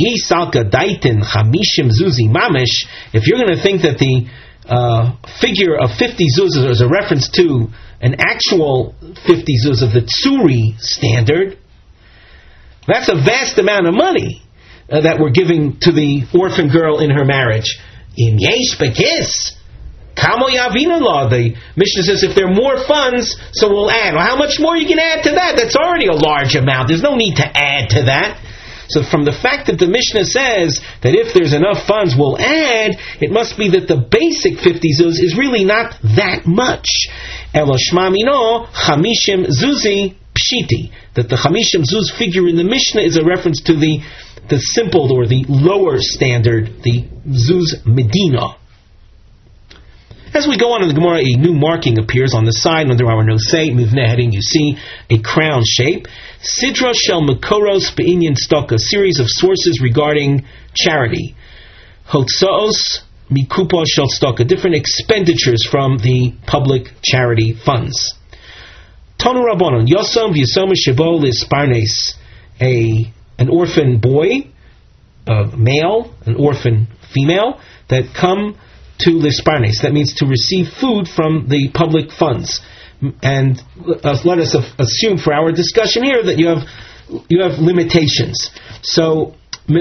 you're going to think that the figure of 50 zuz is a reference to an actual 50 zuz of the Tsuri standard, that's a vast amount of money that we're giving to the orphan girl in her marriage. Im yesh bekis, kamo yavina law. The Mishnah says if there are more funds, so we'll add. Well, how much more you can add to that? That's already a large amount. There's no need to add to that. So from the fact that the Mishnah says that if there's enough funds we'll add, it must be that the basic 50 zuz is really not that much. Elo shma mino chamishim zuzi pshiti. That the chamishim zuz figure in the Mishnah is a reference to the simple or the lower standard, the zuz medina. As we go on in the Gemara, a new marking appears on the side under our nosei mivneh heading. You see a crown shape. Sidra shel mekoros be'inyan stock, a series of sources regarding charity. Hotzaos mikupa shel stock, different expenditures from the public charity funds. Tonu Rabbanon Yosom v'Yosom Shebo Lisparnes, an orphan boy, a male, an orphan female that come to Lisparnes. That means to receive food from the public funds. And let us assume for our discussion here that you have limitations. So,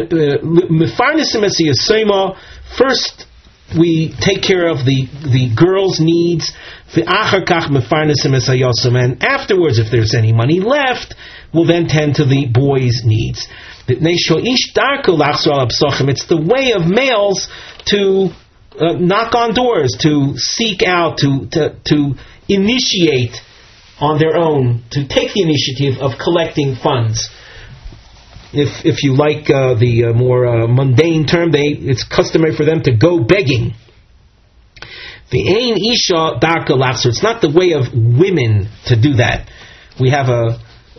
first we take care of the girls' needs, and afterwards, if there's any money left, we'll then tend to the boys' needs. It's the way of males to knock on doors, to seek out, to initiate on their own, to take the initiative of collecting funds. If you like the more mundane term, it's customary for them to go begging. The ein isha darka lachzor. It's not the way of women to do that. We have a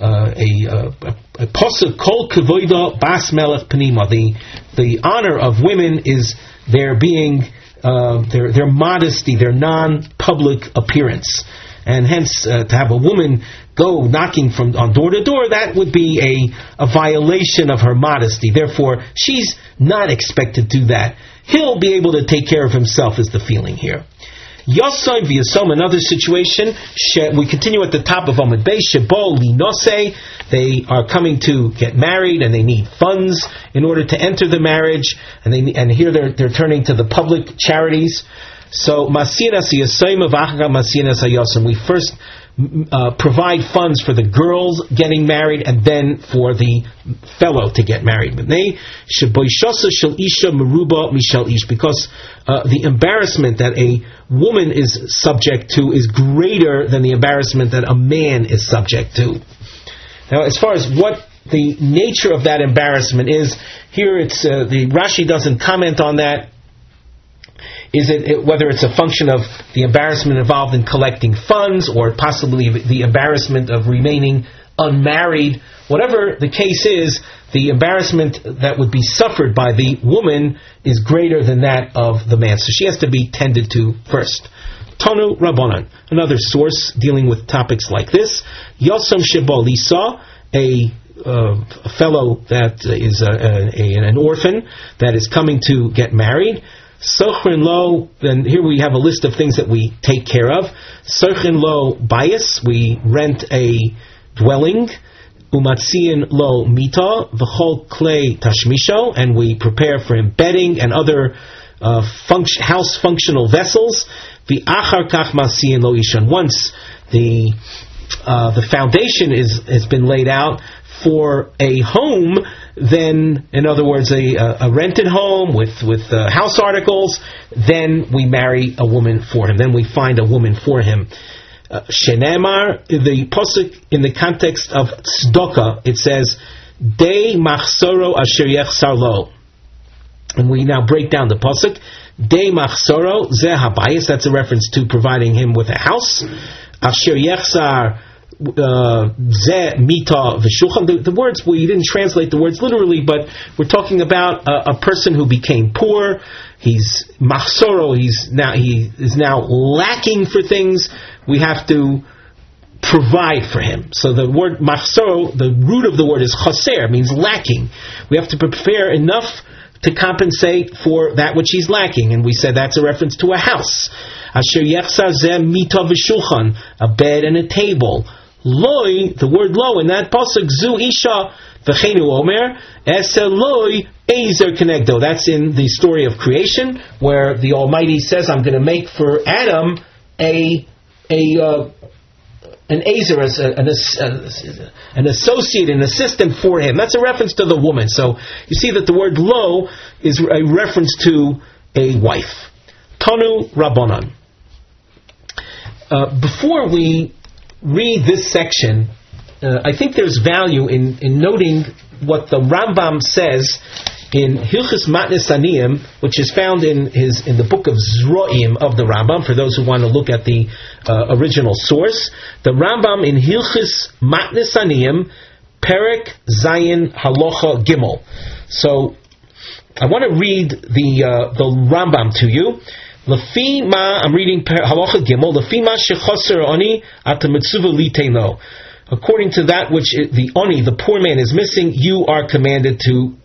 pasuk kol kevoida bas melech panima. The honor of women is their being their modesty, their non-public appearance, and hence to have a woman go knocking on door to door, that would be a violation of her modesty. Therefore, she's not expected to do that. He'll be able to take care of himself, is the feeling here. Yosai v'Yosom, another situation. We continue at the top of Amud Beis. Shebo linose, they are coming to get married and they need funds in order to enter the marriage. And here they're turning to the public charities. So masinas yasoim v'achar masinas hayosim. We first provide funds for the girls getting married and then for the fellow to get married. Because the embarrassment that a woman is subject to is greater than the embarrassment that a man is subject to. Now, as far as what the nature of that embarrassment is, here it's the Rashi doesn't comment on that. Is it whether it's a function of the embarrassment involved in collecting funds, or possibly the embarrassment of remaining unmarried? Whatever the case is, the embarrassment that would be suffered by the woman is greater than that of the man. So she has to be tended to first. Tonu Rabbanan, another source dealing with topics like this. Yosom Shebo Lisa, a fellow that is an orphan that is coming to get married. Sochrin lo, and here we have a list of things that we take care of. Sochrin lo bias, we rent a dwelling. Umatziin lo mita, v'chol klei tashmisho, and we prepare for him bedding and other house functional vessels. V'achar kach masiin lo ishan. Once the foundation has been laid out for a home, then, in other words, a rented home with house articles, then we marry a woman for him. Then we find a woman for him. Shenemar, the pasuk in the context of tzedakah, it says, Dei machsoro asher yechsar lo. And we now break down the pasuk. Dei machsoro zeh habayis, that's a reference to providing him with a house. Asher yechsar Zeh mita v'shulchan. The words, we didn't translate the words literally, but we're talking about a person who became poor. He's machsoro. He is now lacking for things. We have to provide for him. So the word machsoro, the root of the word is chaser, means lacking. We have to prepare enough to compensate for that which he's lacking, and we said that's a reference to a house. Asher yechsar zeh mita v'shulchan, a bed and a table. Loi, the word lo in that pasuk, zu isha v'cheinu omer ese loi ezer kenegdo. That's in the story of creation, where the Almighty says, "I'm going to make for Adam a an azer, an associate, an assistant for him. That's a reference to the woman. So you see that the word lo is a reference to a wife. Tanu Rabbanan. Before we read this section, I think there's value in noting what the Rambam says in Hilchos Matnes Aniyim, which is found in the book of Zroim of the Rambam, for those who want to look at the original source. The Rambam in Hilchos Matnes Aniyim, Perek Zayin Halacha Gimel. So, I want to read the Rambam to you. Lefi ma, I'm reading Halacha Gimel, Lefi ma shechoser oni ata mitzuva liteino. According to that which the oni, the poor man, is missing, you are commanded to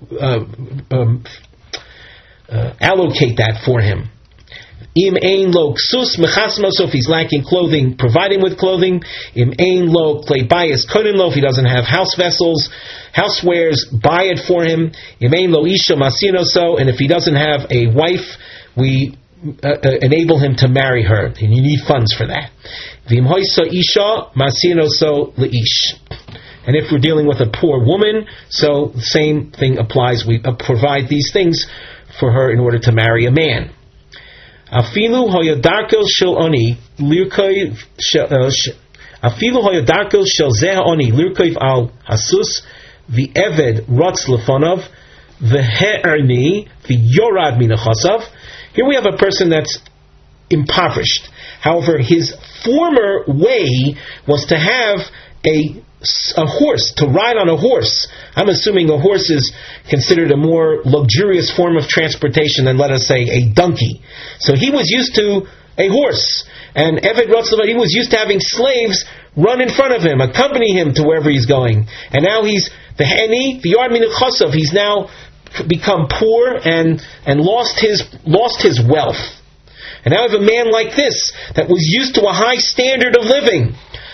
allocate that for him. Im ein lo ksus mechasmo, so if he's lacking clothing, provide him with clothing. Im ein lo klei bayis kodim lo, if he doesn't have house vessels, housewares, buy it for him. Im ein lo isha masino so, and if he doesn't have a wife, we enable him to marry her, and you need funds for that. V'im hoisa isha masino so leish. And if we're dealing with a poor woman, so the same thing applies. We provide these things for her in order to marry a man. Afilu hoyadarkel shel oni lirkoiv afilu hoyadarkel shel zeh oni lirkoiv al hasus v'eved rotz lefonov v'he'erni v'yorad minachasav. Here we have a person that's impoverished. However, his former way was to have a horse, to ride on a horse. I'm assuming a horse is considered a more luxurious form of transportation than, let us say, a donkey. So he was used to a horse. And Eved Rotzlav, he was used to having slaves run in front of him, accompany him to wherever he's going. And now he's the Hani, the Yard Minuk Chosov, he's now become poor and lost his wealth. And now I have a man like this that was used to a high standard of living.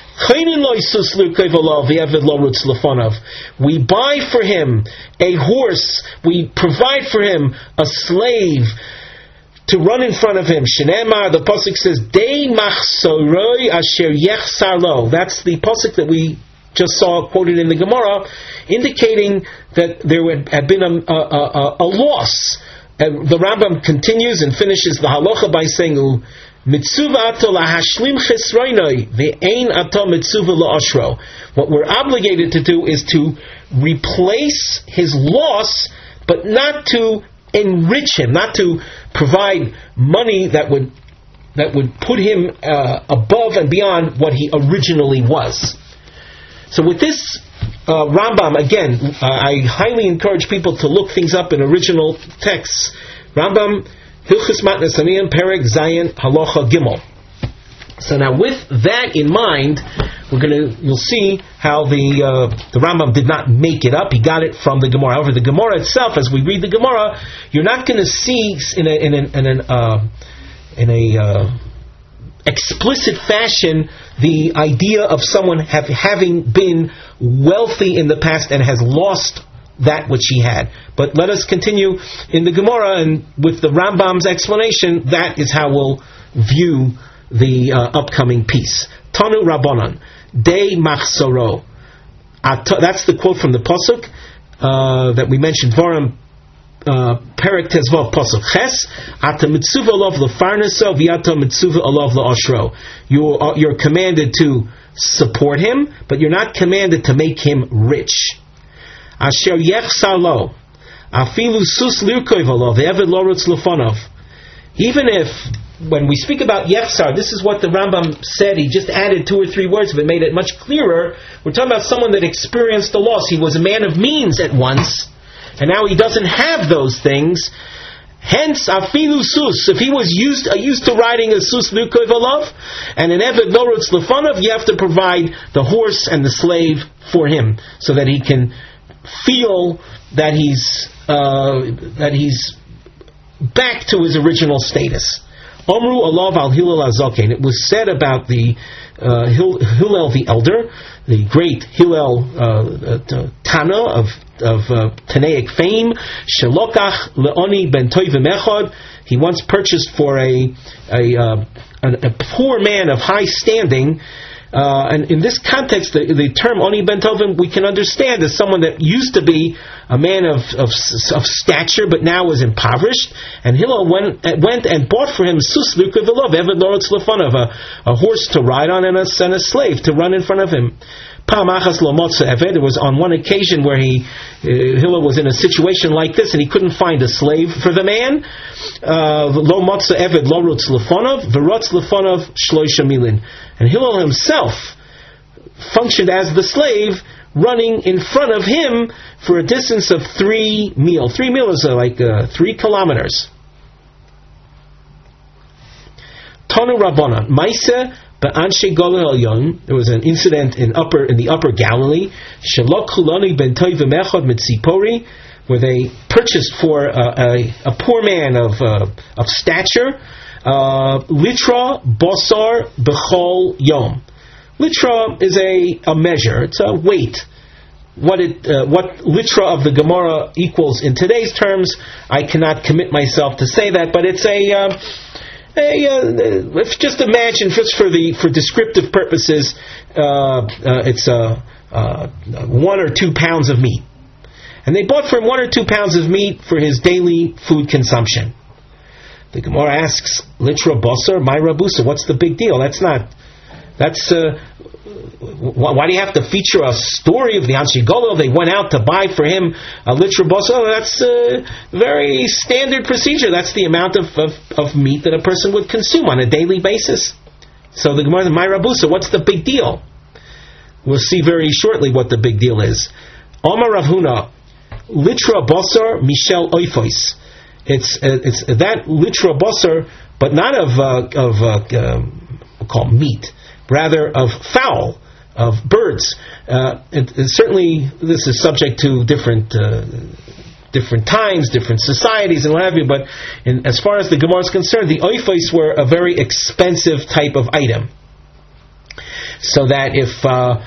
We buy for him a horse, we provide for him a slave to run in front of him. Shenemar, the pasuk says, Dei machsoroi asher yechsar lo. That's the pasuk that we just saw quoted in the Gemara, indicating that there had been a loss. And the Rambam continues and finishes the halacha by saying, "Mitzuva ato lahashlim chesroinoi ve'ein ato mitzuva la'ashro." What we're obligated to do is to replace his loss, but not to enrich him, not to provide money that would put him above and beyond what he originally was. So with this Rambam, again, I highly encourage people to look things up in original texts. Rambam, Hilchos Matnes Aniyim, Perek Zayin Halacha Gimel. So now, with that in mind, you'll see how the Rambam did not make it up. He got it from the Gemara. However, the Gemara itself, as we read the Gemara, you're not going to see in a explicit fashion the idea of someone having been wealthy in the past and has lost that which he had. But let us continue in the Gemara, and with the Rambam's explanation, that is how we'll view the upcoming piece. Tanu Rabbanan, Dei Machsoro. That's the quote from the pasuk that we mentioned. Dvarim Perek Tezvav pasuk Ches. Ata mitzuva alav lefarneso v'ata mitzuva alav le'ashro. You're commanded to support him, but you're not commanded to make him rich. Asher yechsar lo afilu sus lirkoiv alav ve'eved lo rutz lefonov. Even if, when we speak about Yechsar, this is what the Rambam said. He just added 2 or 3 words of it, made it much clearer. We're talking about someone that experienced the loss. He was a man of means at once, and now he doesn't have those things. Hence, afilu sus, if he was used to riding a sus lirkoiv alav, and an eved lo rutz lefonov, you have to provide the horse and the slave for him, so that he can feel that he's back to his original status. Omru alav al Hillel Azaken. It was said about the Hillel the elder, the great Hillel Tana of Tanaic fame. Shelokach leoni ben toivim echad. He once purchased for a poor man of high standing And in this context, the term Oni ben Tovim we can understand as someone that used to be a man of stature, but now was impoverished. And Hillel went and bought for him sus l'ukavilov, eved loretz lefanov, a horse to ride on and a slave to run in front of him. Pam achas lo motza eved. There was on one occasion where Hillel was in a situation like this, and he couldn't find a slave for the man. Lo motza eved lo rutz lefanov, v'rutz lefanov shloisha milin. And Hillel himself functioned as the slave, running in front of him for a distance of 3 mil. 3 mil is like 3 kilometers. Tonu Rabbanan, Maisa be'anshe Golil Elyon. There was an incident in the upper Galilee. Shelok Kulani ben Toivim Echad Mitzipori, where they purchased for a poor man of stature, litra bosar b'chol yom. Litra is a measure. It's a weight. What litra of the Gemara equals in today's terms, I cannot commit myself to say that, but it's let's just imagine, just for descriptive purposes, it's 1 or 2 pounds of meat, and they bought for him 1 or 2 pounds of meat for his daily food consumption. The Gemara asks, litra basar, my rabusa, what's the big deal? Why do you have to feature a story of the Anshe Golil? They went out to buy for him a litra basar. That's a very standard procedure. That's the amount of meat that a person would consume on a daily basis. So the Gemara, my rabusa, what's the big deal? We'll see very shortly what the big deal is. Omar Rav Huna, litra basar mishel oifos. It's that litra basar, but not of we'll call meat, rather of fowl, of birds. And certainly this is subject to different times, different societies, and what have you. But as far as the Gemara is concerned, the oifos were a very expensive type of item. So that if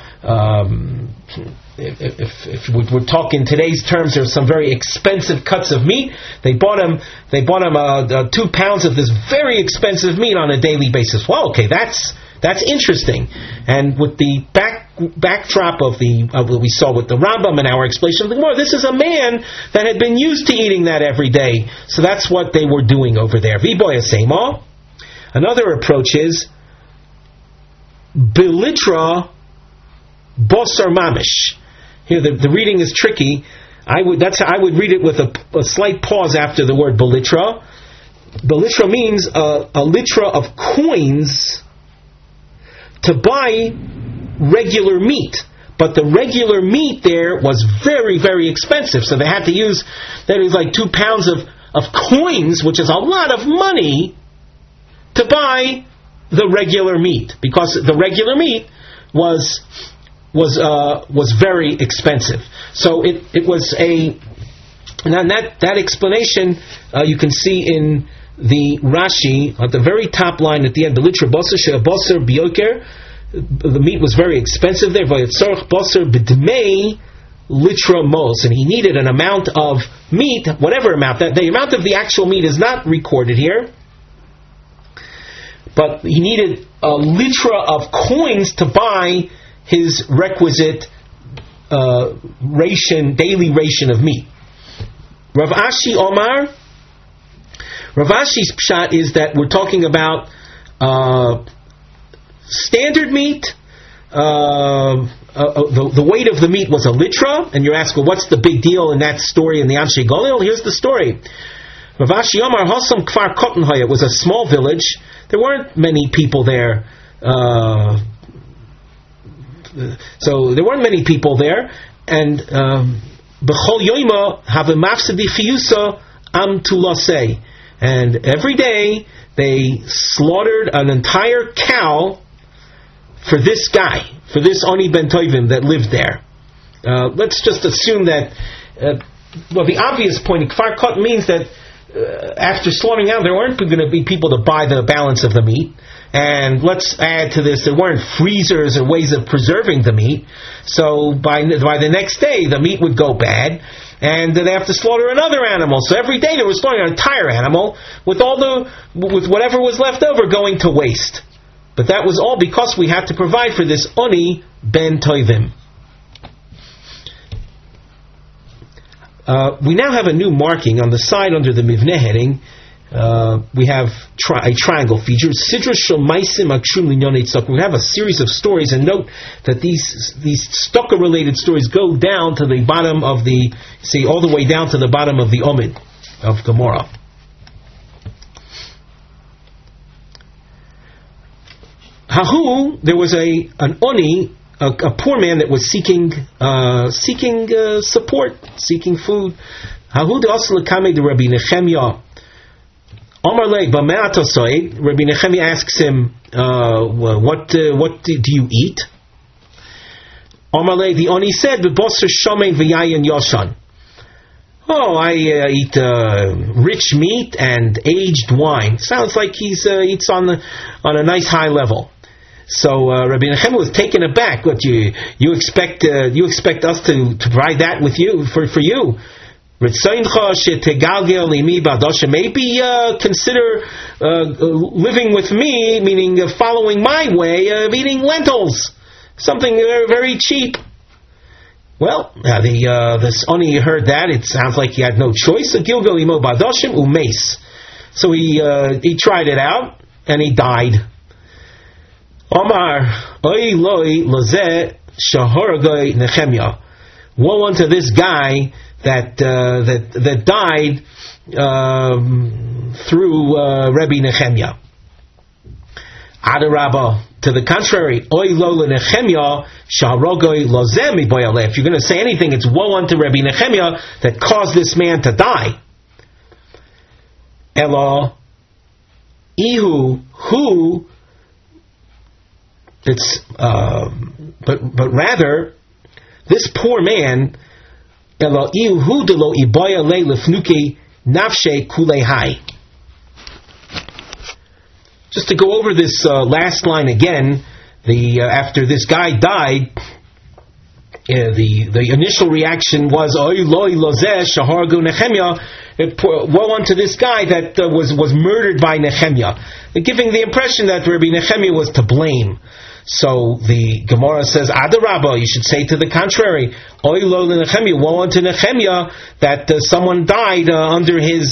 we're talking today's terms, there's some very expensive cuts of meat. They bought him 2 pounds of this very expensive meat on a daily basis. Well, okay, that's interesting. And with the backdrop of what we saw with the Rambam and our explanation of the Gemara, this is a man that had been used to eating that every day. So that's what they were doing over there. V'boya seima. Another approach is bilitra bosar mamish. Here the reading is tricky. I would read it with a slight pause after the word bilitra. Bilitra means a litra of coins to buy regular meat. But the regular meat there was very, very expensive. So they had to use, that is like 2 pounds of coins, which is a lot of money, to buy the regular meat. Because the regular meat was very expensive. So it was and that explanation you can see in the Rashi at the very top line at the end. The litra basar she'abasar bioker, the meat was very expensive there. Vayitzarach basar b'dmei litra mos, and he needed an amount of meat, whatever amount. That the amount of the actual meat is not recorded here, but he needed a litra of coins to buy his requisite daily ration of meat. Rav Ashi Omar. Rav Ashi's pshat is that we're talking about standard meat. The weight of the meat was a litra, and you ask, well, what's the big deal in that story in the Anshe Golil? Here's the story. Rav Ashi Omar Hasam Kfar Kotenhoy. It was a small village. There weren't many people there. So there weren't many people there, and b'chol yoima have a mafsedi chiyusa am tulasei, and every day they slaughtered an entire cow for this guy, for this Oni ben Toivim that lived there. Let's just assume that. The obvious point, kfar kot means that after slaughtering out, there weren't going to be people to buy the balance of the meat. And let's add to this, there weren't freezers or ways of preserving the meat. So by the next day, the meat would go bad, and they have to slaughter another animal. So every day they were slaughtering an entire animal with whatever was left over going to waste. But that was all because we had to provide for this Oni ben Toivim. We now have a new marking on the side under the Mivneh heading. We have a triangle feature. Sidra Shomaisim Akshum Linyonei Tzedakah. We have a series of stories, and note that these tzedakah related stories go down to the bottom of all the way down to the bottom of the Omid of Gemara. Hahu, there was an Oni, a poor man that was seeking support, seeking food. Hahu de Asla Kame de Rabbi Nechemia. Omar Le B'Me'atosoi. Rabbi Nechemia asks him, "What do you eat?" Omar Le, the Oni said, "B'Bosser Shomein V'Yayin Yoshan." Oh, I eat rich meat and aged wine. Sounds like he eats on a nice high level. So Rabbi Nechemia was taken aback. What you expect us to provide that with you for you? Maybe consider living with me, meaning following my way of eating lentils, something very, very cheap. Well, this Oni heard that. It sounds like he had no choice. So he tried it out and he died. Omar, oy loy lozeh shahoragoi Nechemia. Woe unto this guy that died through Rabbi Nechemia. Adarabba, to the contrary, oy lo Nechemia shaharagoi lozeh miboyaleh. If you're going to say anything, it's woe unto Rabbi Nechemia that caused this man to die. Elo ihu hu. It's but rather this poor man, just to go over this last line again, after this guy died, the initial reaction was woe unto this guy that was murdered by Nechemia, giving the impression that Rabbi Nechemia was to blame. So the Gemara says, Adarabba, you should say to the contrary, Oy lo Nechemia, woe unto Nechemia that someone died under his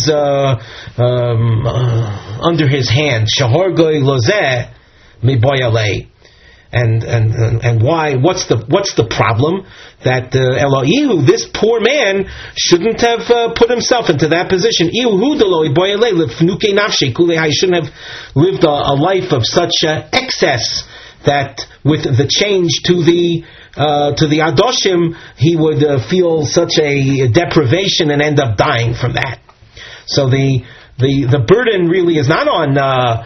hand. Shahor goy lozeh miboyaleh. And why? What's the problem? That Eloihu, this poor man, shouldn't have put himself into that position. He shouldn't have lived a life of such excess that with the change to the Adoshim, he would feel such a deprivation and end up dying from that. So the burden really is not on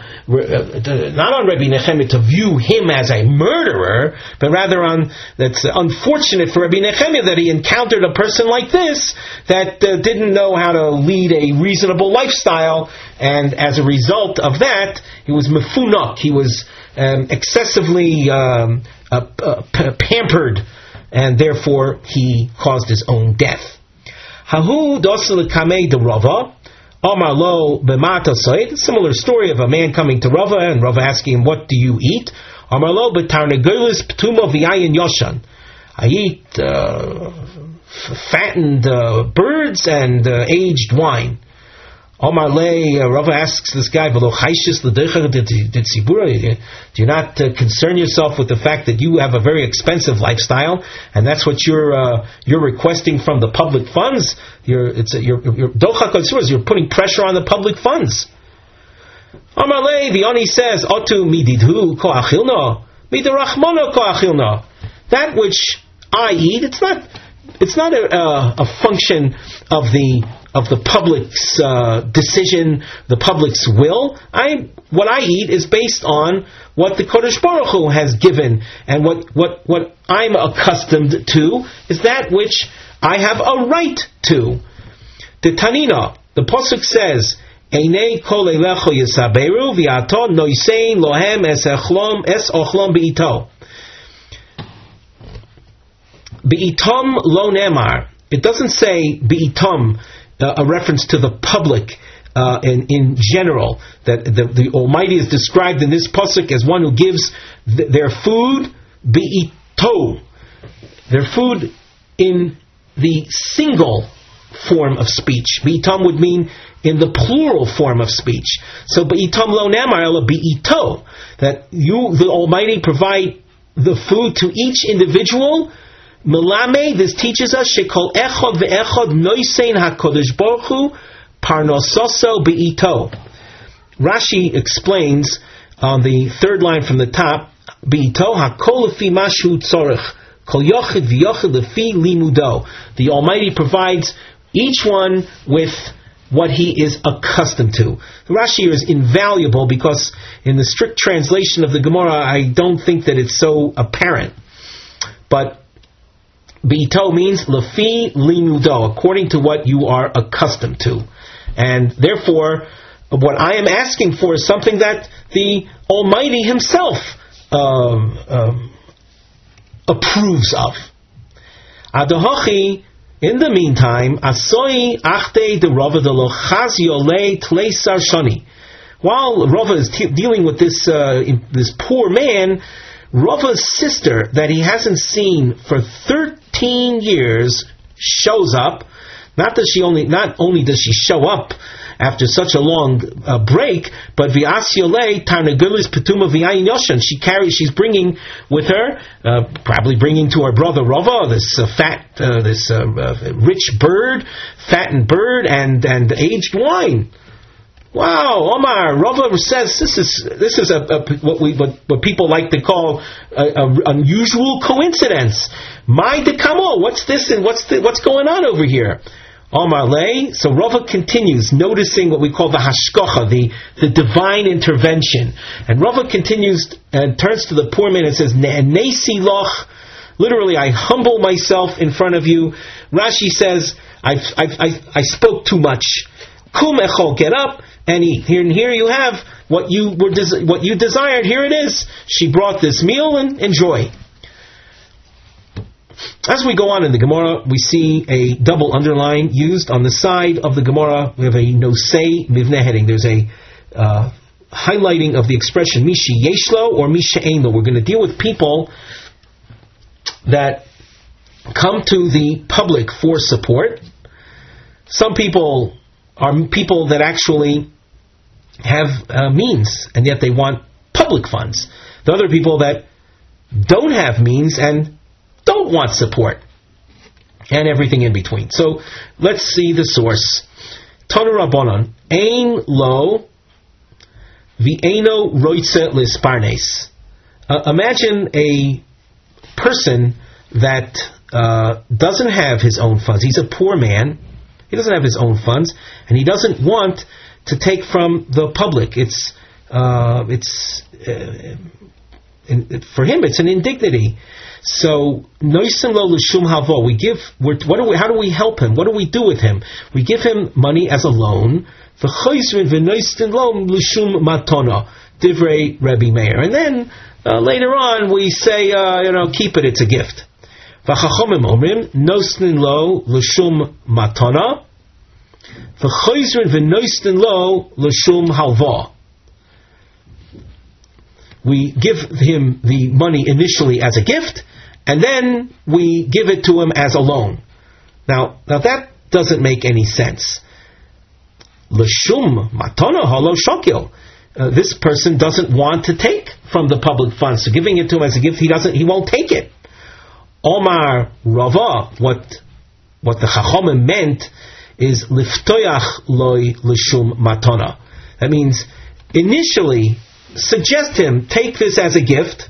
Rabbi Nechemia to view him as a murderer, but rather that's unfortunate for Rabbi Nechemia that he encountered a person like this that didn't know how to lead a reasonable lifestyle, and as a result of that, he was mefunok. He was excessively pampered, and therefore he caused his own death. Hahu dosel kamei de Rava. Omar lo b'mata soid. Similar story of a man coming to Rava, and Rava asking him, "What do you eat?" Omar lo b'tarnegelis p'tuma v'yayin yoshan. I eat fattened birds and aged wine. Omar le, Rava asks this guy, do you not concern yourself with the fact that you have a very expensive lifestyle, and that's what you're requesting from the public funds? You're putting pressure on the public funds. Omar le, the Oni says, Otu mididhu ko achilno, midirachmono ko achilno. That which I eat, it's not a function of the public's decision, the public's will. What I eat is based on what the Kodesh Baruch Hu has given, and what I'm accustomed to is that which I have a right to. The Tanina, the Pasuk says, Einei kol elecho yisaberu v'ato noisein lohem es ochlom be'ito. Be'itom lo nemar. It doesn't say be'itom, a reference to the public, in general, that the Almighty is described in this pasuk as one who gives their food be'ito, their food in the single form of speech. Be'itam would mean in the plural form of speech. So be'itam lo namar ela be'ito, that you, the Almighty, provide the food to each individual. Melame, this teaches us shekol echad ve'echad noisein hakodesh baruch hu parnososo be'ito. Rashi explains on the third line from the top, be'ito hakol lefi mashu tzorich kol yochid v'yochid lefi limudo. The Almighty provides each one with what he is accustomed to. Rashi is invaluable because in the strict translation of the Gemara, I don't think that it's so apparent. But Be'ito means lefi limudo, according to what you are accustomed to. And therefore, what I am asking for is something that the Almighty Himself approves of. Adohachi, in the meantime, asoi achte de Rava de lo chaziole tleisar shani. While Rava is dealing with this poor man, Rava's sister, that he hasn't seen for 13 years, shows up. Not only does she show up after such a long break, but v'asiole tarnagulis petuma v'ayin yoshan. She's bringing with her, probably bringing to her brother Rava, this rich bird, fattened bird, and aged wine. Wow, Omar, Rava says this is what people like to call an unusual coincidence. My dekamo, what's this and what's going on over here? Omar lei. So Rava continues, noticing what we call the hashkocha, the divine intervention. And Rava continues and turns to the poor man and says, Ne'nesi loch. Literally, I humble myself in front of you. Rashi says, I spoke too much. Kum echol, get up and eat. Here you have what you desired. Here it is. She brought this meal and enjoy. As we go on in the Gemara, we see a double underline used on the side of the Gemara. We have a nosei mivneh heading. There's a highlighting of the expression mishi yeshlo or misha einlo. We're going to deal with people that come to the public for support. Some people are people that actually have means, and yet they want public funds. The other people that don't have means and don't want support, and everything in between. So let's see the source. Tanu Rabbanon, ein lo v'eino roitze lisparnes. Imagine a person that doesn't have his own funds. He's a poor man. He doesn't have his own funds, and he doesn't want to take from the public. For him, it's an indignity. So, noisim lo l'shum havo. How do we help him? What do we do with him? We give him money as a loan. V'choizrin v'noistin lo l'shum matona. Divrei Rebbe Meir. And then later on we say, keep it. It's a gift. V'chachomim omrim noistin lo l'shum matona. V'choizrin v'noistin lo l'shum halva. We give him the money initially as a gift, and then we give it to him as a loan. Now that doesn't make any sense. L'shum matana halo shokil. This person doesn't want to take from the public funds, so giving it to him as a gift, he won't take it. Omar Rava, what the Chachomim meant is liftoyach loy l'shum matana. That means initially suggest him take this as a gift.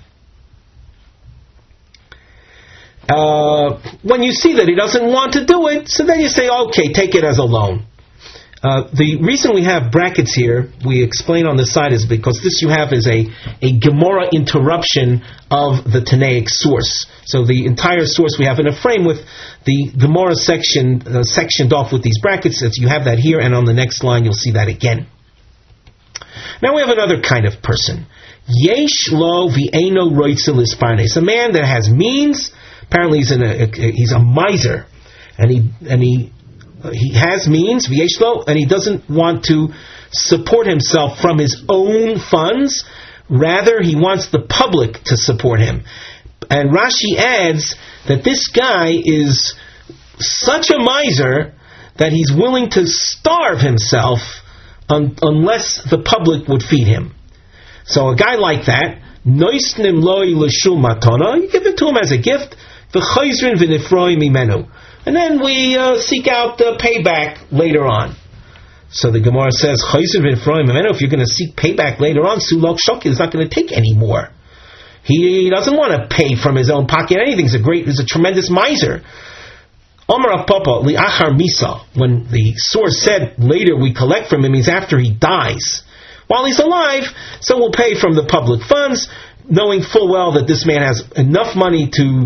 When you see that he doesn't want to do it, so then you say, okay, take it as a loan. The reason we have brackets here, we explain on the side, is because this you have is a Gemara interruption of the Tanaic source. So the entire source we have in a frame with the Gemara section sectioned off with these brackets. As you have that here, and on the next line you'll see that again. Now we have another kind of person. Yesh lo v'eino roitzel isparnes. A man that has means. Apparently he's a miser, and he he has means, v'yeshlo, and he doesn't want to support himself from his own funds. Rather, he wants the public to support him. And Rashi adds that this guy is such a miser that he's willing to starve himself unless the public would feed him. So a guy like that, noisnim loi l'shum matana, you give it to him as a gift, v'chayzrin v'nifroi mimenu. And then we seek out payback later on. So the Gemara says, chayzrin v'nifroi mimenu, if you're going to seek payback later on, sulok shokil is not going to take any more. He doesn't want to pay from his own pocket anything. He's a tremendous miser. Omar Papa li'achar misa, when the source said later we collect from him, means after he dies. While he's alive, so we'll pay from the public funds, knowing full well that this man has enough money to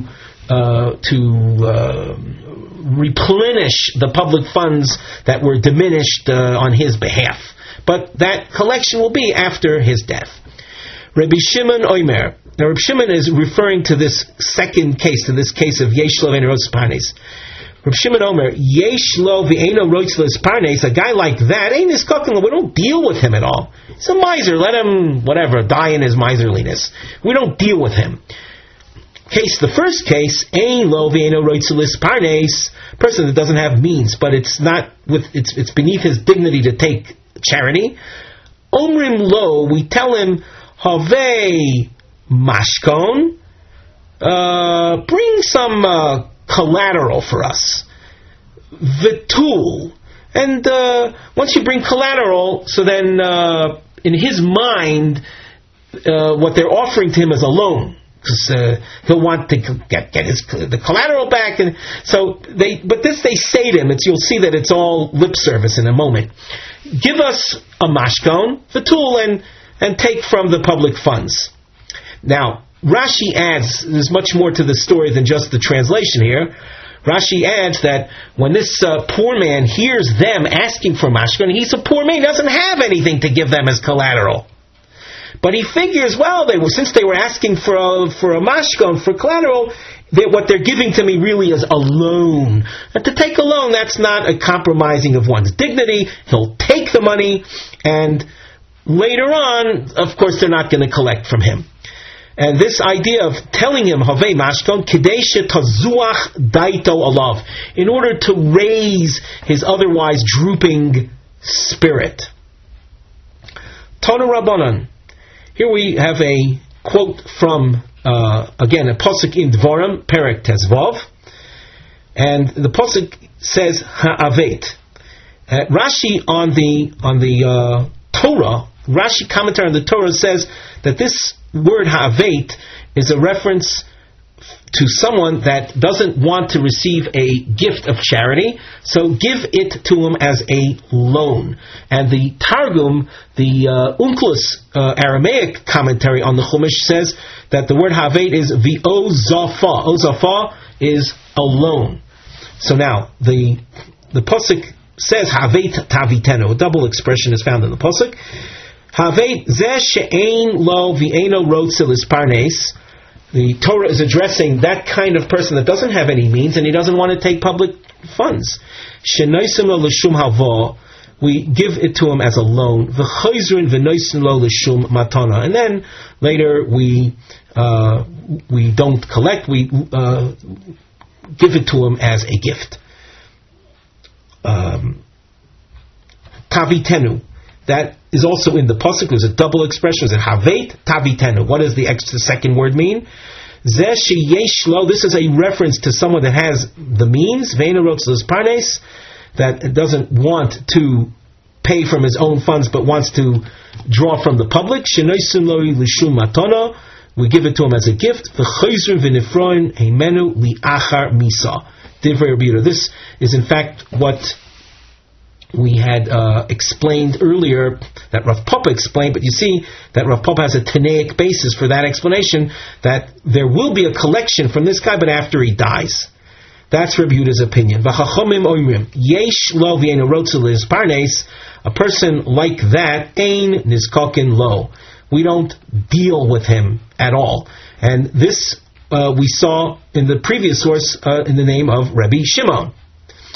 replenish the public funds that were diminished on his behalf. But that collection will be after his death. Rabbi Shimon Omer. Now Rabbi Shimon is referring to this second case, to this case of Yesh Lo V'Eino Roitz Parnes. Rabbi Shimon Omer, Yesh Lo V'Eino Roitz Parnes, a guy like that, ain't his cooking, we don't deal with him at all. He's a miser, let him, die in his miserliness. We don't deal with him. The first case, Ein Lo V'Eino Roitz Parnes, person that doesn't have means, but it's beneath his dignity to take charity. Omrim Lo, we tell him, Havei Mashkon, bring some collateral for us. Vitul. And once you bring collateral, so then in his mind, what they're offering to him is a loan. Because he'll want to get the collateral back. And so they say to him, you'll see that it's all lip service in a moment. Give us a mashkon, Vitul, and take from the public funds. Now, Rashi adds, there's much more to the story than just the translation here. Rashi adds that when this poor man hears them asking for mashkon, he's a poor man, he doesn't have anything to give them as collateral. But he figures, since they were asking for a mashkon, for collateral, what they're giving to me really is a loan. And to take a loan, that's not a compromising of one's dignity. He'll take the money, and later on, of course, they're not going to collect from him. And this idea of telling him, Havei Mashkon, Kedeshe Tazuach Daito Alav, in order to raise his otherwise drooping spirit. Tana Rabbanan. Here we have a quote from, again, a pasuk in Dvarim, Perek Tezvav. And the pasuk says, Ha'avet. Rashi on the Torah, Rashi commentary on the Torah says that this word ha'avet is a reference to someone that doesn't want to receive a gift of charity, so give it to him as a loan. And the Targum, the Onkelos Aramaic commentary on the Chumash says that the word ha'avet is v'ozafa. Ozafa is a loan. So now, the pasuk says ha'avet tavitenu. A double expression is found in the pasuk. Ha'avet zeh she'ein lo v'eino rotzil is parnes. The Torah is addressing that kind of person that doesn't have any means and he doesn't want to take public funds. Shenoisim lo l'shum havo. We give it to him as a loan. V'chayzrin v'noisim lo l'shum matana. And then later we don't collect. We give it to him as a gift. Tavitenu. That is also in the pasuk. There's a double expression. Is it havet tavitenu? What does the second word mean? Zeh sheyesh lo. This is a reference to someone that has the means. Ve'eino rotzil parnes, that doesn't want to pay from his own funds, but wants to draw from the public. Shenoisim lo l'shum matana. We give it to him as a gift. V'chayzrim v'nifroin heimenu li'achar misa. Divrei Rabbi Yehuda. This is in fact what we had explained earlier, that Rav Papa explained, but you see that Rav Papa has a Tanaic basis for that explanation, that there will be a collection from this guy, but after he dies. That's Rabbi Yehuda's opinion. V'chachomim oimrim, yesh lo v'eino rotzil is parnes, a person like that, ein nizkokin lo. We don't deal with him at all. And this we saw in the previous source in the name of Rabbi Shimon.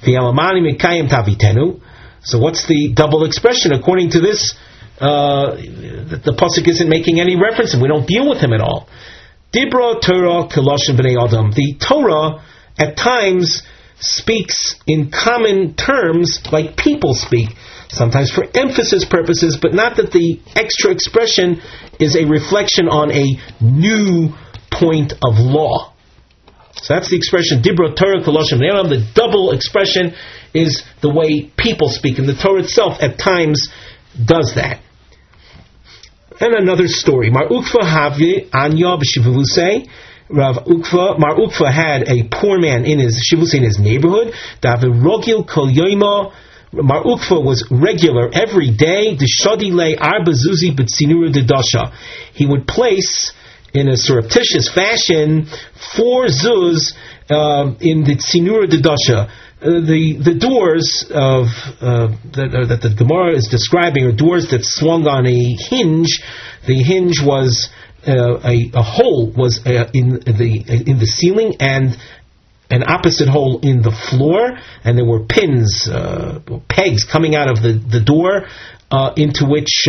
V'yalamani mikayim tavitenu. So what's the double expression? According to this, the pasuk isn't making any reference, and we don't deal with him at all. Dibra Torah Keloshin B'nei Adam. The Torah at times speaks in common terms like people speak, sometimes for emphasis purposes, but not that the extra expression is a reflection on a new point of law. So that's the expression Dibra Torah Keloshin B'nei Adam. The double expression is the way people speak, and the Torah itself at times does that. And another story. Mar Ukva Havye Anya b'Shivuvusei. Mar Ukva had a poor man in his shivusei, in his neighborhood. Davirogil Kol Yoima. Mar Ukva was regular every day. Deshadi le arba zuzi b'tzinura dedasha. He would place in a surreptitious fashion 4 zuz in the tzinura dedasha. The doors of that the Gemara is describing are doors that swung on a hinge. The hinge was a hole was in the ceiling and an opposite hole in the floor, and there were pins, pegs coming out of the door into which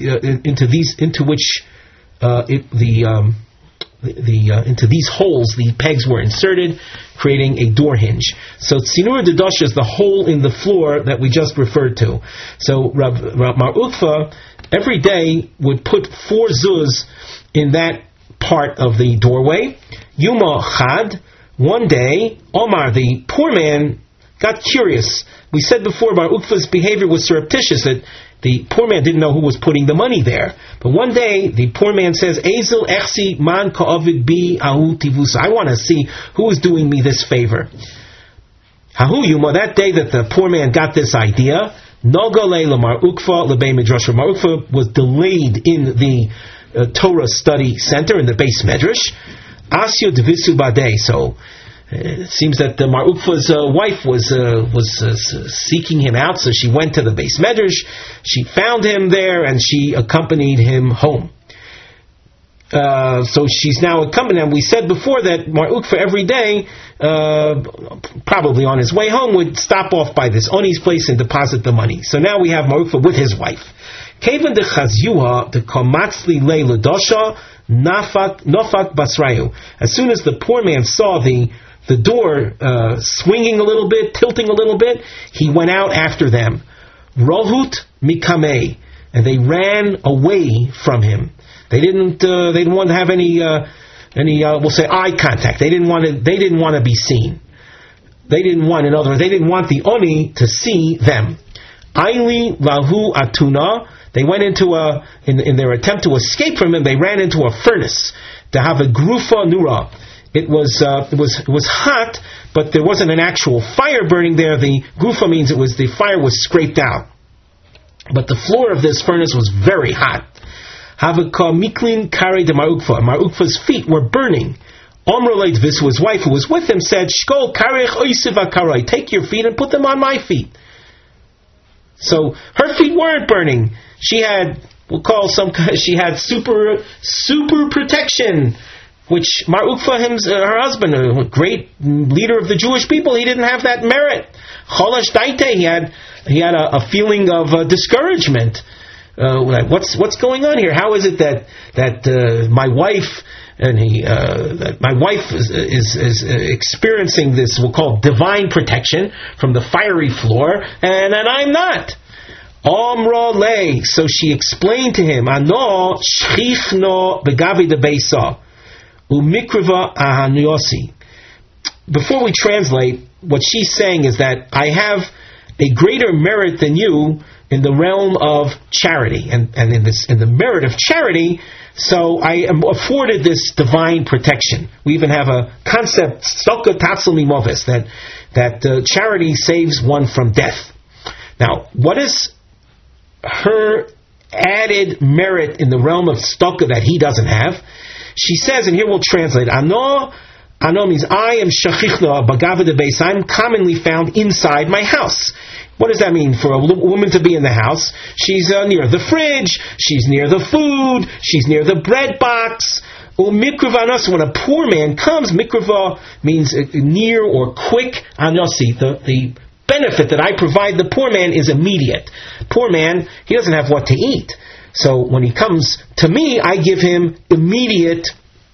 into these holes the pegs were inserted, creating a door hinge. So Tzinura Dedasha is the hole in the floor that we just referred to. So Rav Mar Ukva every day would put 4 zuz in that part of the doorway. Yuma Chad, one day, Omar, the poor man, got curious. We said before Mar Ukva's behavior was surreptitious, that the poor man didn't know who was putting the money there. But one day, the poor man says, Ezel echsi man ka'ovid bi ahu tivusa. I want to see who is doing me this favor. Hahu Yuma, that day that the poor man got this idea, Noga leila Mar Ukva lebei midrash. Mar Ukva was delayed in the Torah study center, in the base medrash. Asyo devisu badei. So, it seems that the Mar Ukva's wife was seeking him out, so she went to the base medrash. She found him there, and she accompanied him home. So she's now accompanied him. We said before that Mar Ukva every day, probably on his way home, would stop off by this Oni's place and deposit the money. So now we have Mar Ukva with his wife. Kevan de Chazyuha, the Komatzli Le Ladosha, Nofak Basrayu. As soon as the poor man saw the door swinging a little bit, tilting a little bit, he went out after them. Rohut Mikamei, and they ran away from him. They didn't want to have any we'll say eye contact. They didn't want to be seen. In other words, they didn't want the Oni to see them. Aili Lahu Atuna. They went into in their attempt to escape from him, they ran into a furnace. To have a grufa nura. It was hot, but there wasn't an actual fire burning there. The grufa means the fire was scraped out. But the floor of this furnace was very hot. Havaka miklin kari de Mar Ukva. Mar Ukva's feet were burning. Omroleit Visu, his wife who was with him, said, Shkol karech oisiva karai. Take your feet and put them on my feet. So her feet weren't burning. She had, she had super protection, which Mar Ukva, her husband, a great leader of the Jewish people, he didn't have that merit. Cholash daite, he had a feeling of discouragement. What's going on here? How is it that my wife is experiencing this, we'll call divine protection from the fiery floor, and I'm not? Omra lei. So she explained to him, Ano shchichno begavi de beisa umikriva ahanyosi. Before we translate, what she's saying is that I have a greater merit than you in the realm of charity, and in the merit of charity, so I am afforded this divine protection. We even have a concept, Stoka Tatzel Mimovis, that charity saves one from death. Now, what is her added merit in the realm of Stoka that he doesn't have? She says, and here we'll translate, Ano means I am shachichna bagava de beis. I'm commonly found inside my house. What does that mean? For a woman to be in the house, she's near the fridge, she's near the food, she's near the bread box. Mikriva anos, when a poor man comes, mikriva means near or quick. Anosi, the benefit that I provide the poor man is immediate. Poor man, he doesn't have what to eat. So when he comes to me, I give him immediate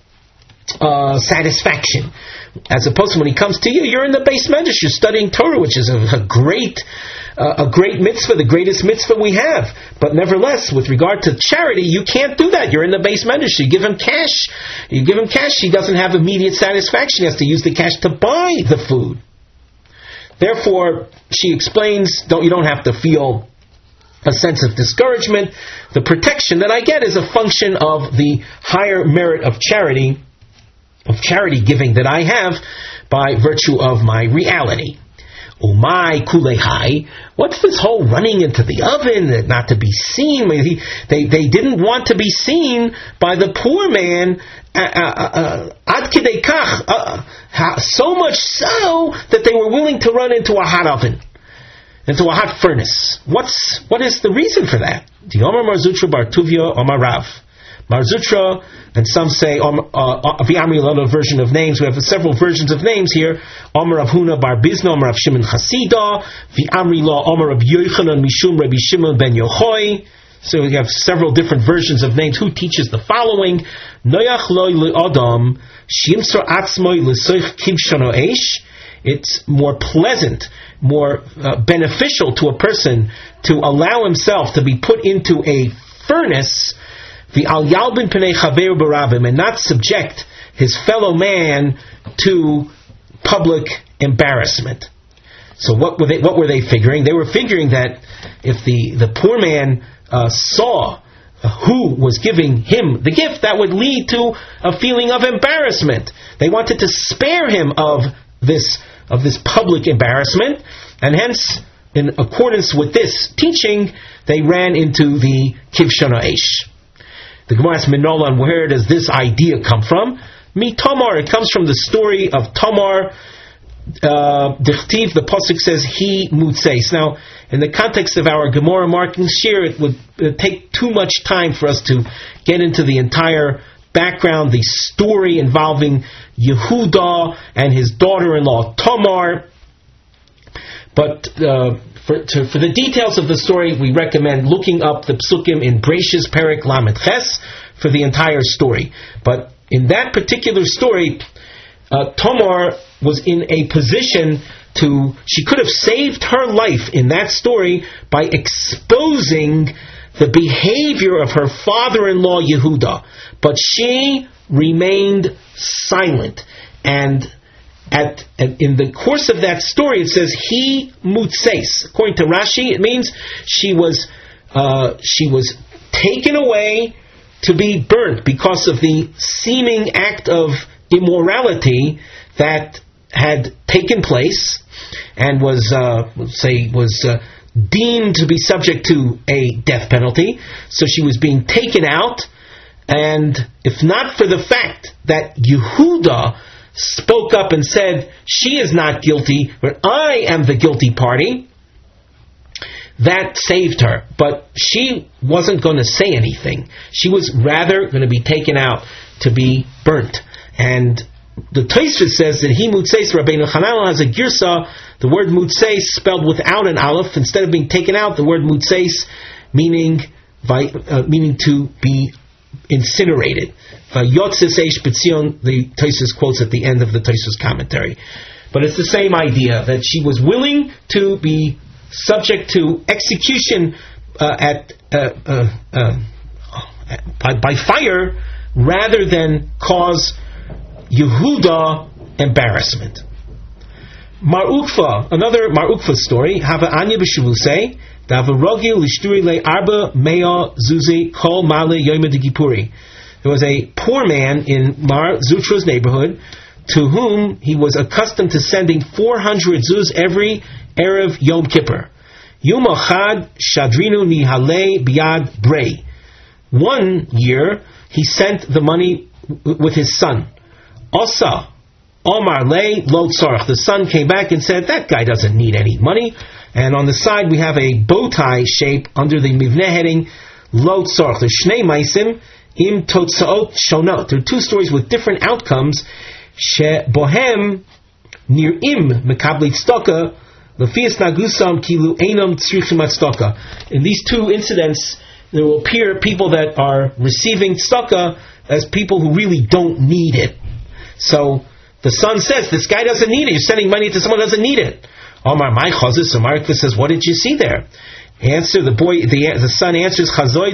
satisfaction. As opposed to when he comes to you, you're in the base medrash, you're studying Torah, which is a great mitzvah, the greatest mitzvah we have. But nevertheless, with regard to charity, you can't do that. You're in the base medrash. You give him cash. He doesn't have immediate satisfaction. He has to use the cash to buy the food. Therefore, she explains, you don't have to feel a sense of discouragement. The protection that I get is a function of the higher merit of charity giving that I have by virtue of my reality. Umay kulehai. What's this whole running into the oven, not to be seen? They didn't want to be seen by the poor man. Ad kidei kach, so much so that they were willing to run into a hot oven, into a hot furnace. What is the reason for that? The Omar Mar Zutra Bar Tuvia Omar Rav. Mar Zutra, and some say V'amri, another version of names. We have several versions of names here. Omar Rav Huna Bar Bizna, Omar Rav Shimon Chasida, V'amri La Omar Rav Yochanan Mishum Rabbi Shimon Ben Yochai. So we have several different versions of names. Who teaches the following? Noyach loy le'adam shimsor atzmoi l'soich kivshano eish. It's more pleasant, more beneficial to a person to allow himself to be put into a furnace, the al yalbin penei chaver barabim, and not subject his fellow man to public embarrassment. So what were they figuring? They were figuring that if the poor man saw who was giving him the gift, that would lead to a feeling of embarrassment. They wanted to spare him of this public embarrassment, and hence, in accordance with this teaching, they ran into the Kivshana Eish. The Gemara asks Minola, and where does this idea come from? Mi Tamar, it comes from the story of Tamar. Dichtiv, the pasuk says, he mutzeis. Now, in the context of our Gemara marking shir, it would take too much time for us to get into the entire background, the story involving Yehuda and his daughter-in-law Tamar. But for the details of the story, we recommend looking up the psukim in Breishis Perek Lamed Ches for the entire story. But in that particular story, Tamar was in a position she could have saved her life in that story by exposing the behavior of her father-in-law Yehuda. But she remained silent. And in the course of that story, it says, he mutseis. According to Rashi, it means she was taken away to be burnt because of the seeming act of immorality that had taken place and was deemed to be subject to a death penalty. So she was being taken out, and if not for the fact that Yehuda spoke up and said, she is not guilty, but I am the guilty party, that saved her. But she wasn't going to say anything. She was rather going to be taken out to be burnt. And the Tosfos says that he mutzeis, Rabbeinu Hananel has a girsa, the word mutzeis spelled without an aleph, instead of being taken out, the word mutzeis meaning to be incinerated. Yotzes eish b'tzion, the Tosfos quotes at the end of the Tosfos commentary. But it's the same idea, that she was willing to be subject to execution by fire rather than cause Yehuda embarrassment. Mar Ukva, another Mar Ukva story. Hava Anya b'Shavusei, Dava Rogi l'Shturi le Arba Mea Zuzi Kol Male Yom Gipuri. There was a poor man in Mar Zutra's neighborhood to whom he was accustomed to sending 400 zuz every Erev Yom Kippur. Yom Achad Shadrinu Nihale Biad Brei. One year he sent the money with his son. Osa, Omar Lei, Lo Tzarech. The son came back and said, that guy doesn't need any money. And on the side we have a bow tie shape under the Mivneh heading, Lo Tzarech. The Shnei Maisim, Im Totzaot Shonot. There are two stories with different outcomes. She Bohem, Nir Im, Mekabli Tzedakah, In these two incidents, there will appear people that are receiving tzedakah as people who really don't need it. So the son says, this guy doesn't need it. You're sending money to someone who doesn't need it. Omar, my chazis. So Marikva says, what did you see there? The son answers,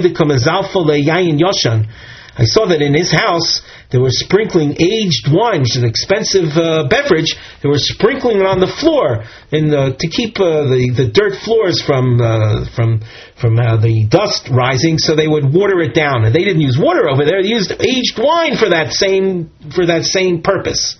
I saw that in his house they were sprinkling aged wine, which is an expensive beverage. They were sprinkling it on the floor to keep the dirt floors from the dust rising, so they would water it down. And they didn't use water over there; they used aged wine for that same purpose.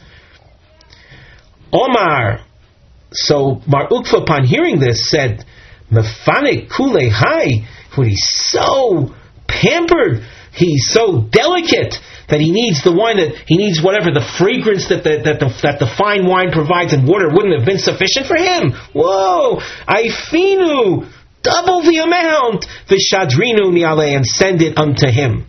Omar, so Mar Ukva, upon hearing this, said, "Mefanik kule hai." When he's so pampered, he's so delicate that he needs the wine, that he needs whatever the fragrance that the fine wine provides, and water wouldn't have been sufficient for him. Whoa! Aifinu, double the amount. V'shadrinu mi'aleh, and send it unto him.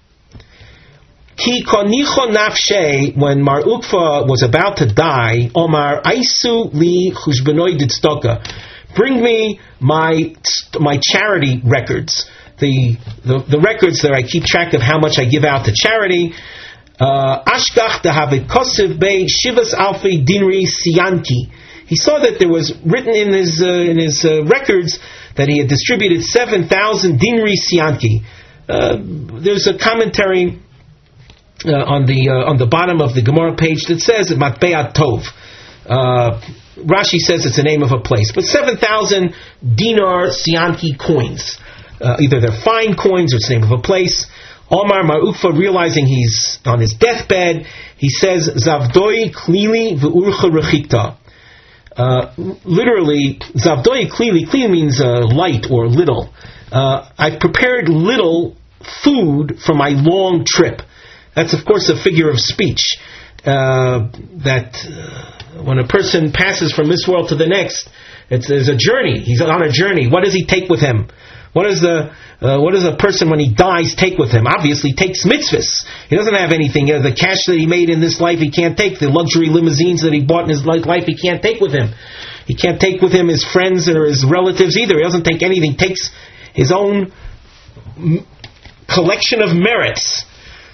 Ki konicho nafshe, when Mar Ukva was about to die, Omar aisu li chushbenoi ditstoka, bring me my charity records. The records that I keep track of how much I give out to charity. Ashkach dehavit kosev bei shivas alfei dinri siyanki. He saw that there was written in his records that he had distributed 7,000 dinri siyanki. There's a commentary on the bottom of the Gemara page that says matbeat tov. Rashi says it's the name of a place, but 7,000 dinar siyanki coins. Either they're fine coins or it's the name of a place. Omar Mar Ukva, realizing he's on his deathbed, he says, Zavdoi klili v'urcha rechikta. Literally, Zavdoi klili means light or little. I've prepared little food for my long trip. That's, of course, a figure of speech. That when a person passes from this world to the next, there's a journey. He's on a journey. What does he take with him? What does a person when he dies take with him? Obviously, he takes mitzvahs. He doesn't have anything. The cash that he made in this life, he can't take. The luxury limousines that he bought in his life, he can't take with him. He can't take with him his friends or his relatives either. He doesn't take anything. He takes his own collection of merits.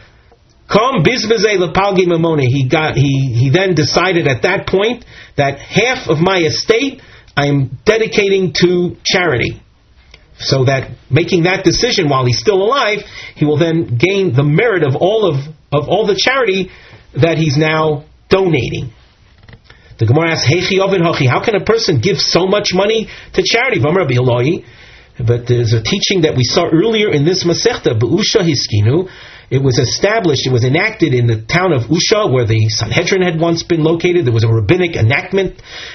He then decided at that point that half of my estate I am dedicating to charity. So that making that decision while he's still alive, he will then gain the merit of all the charity that he's now donating. The Gemara asks, how can a person give so much money to charity? But there's a teaching that we saw earlier in this Masechta, Be'usha Hiskinu. It was enacted in the town of Usha, where the Sanhedrin had once been located. There was a rabbinic enactment.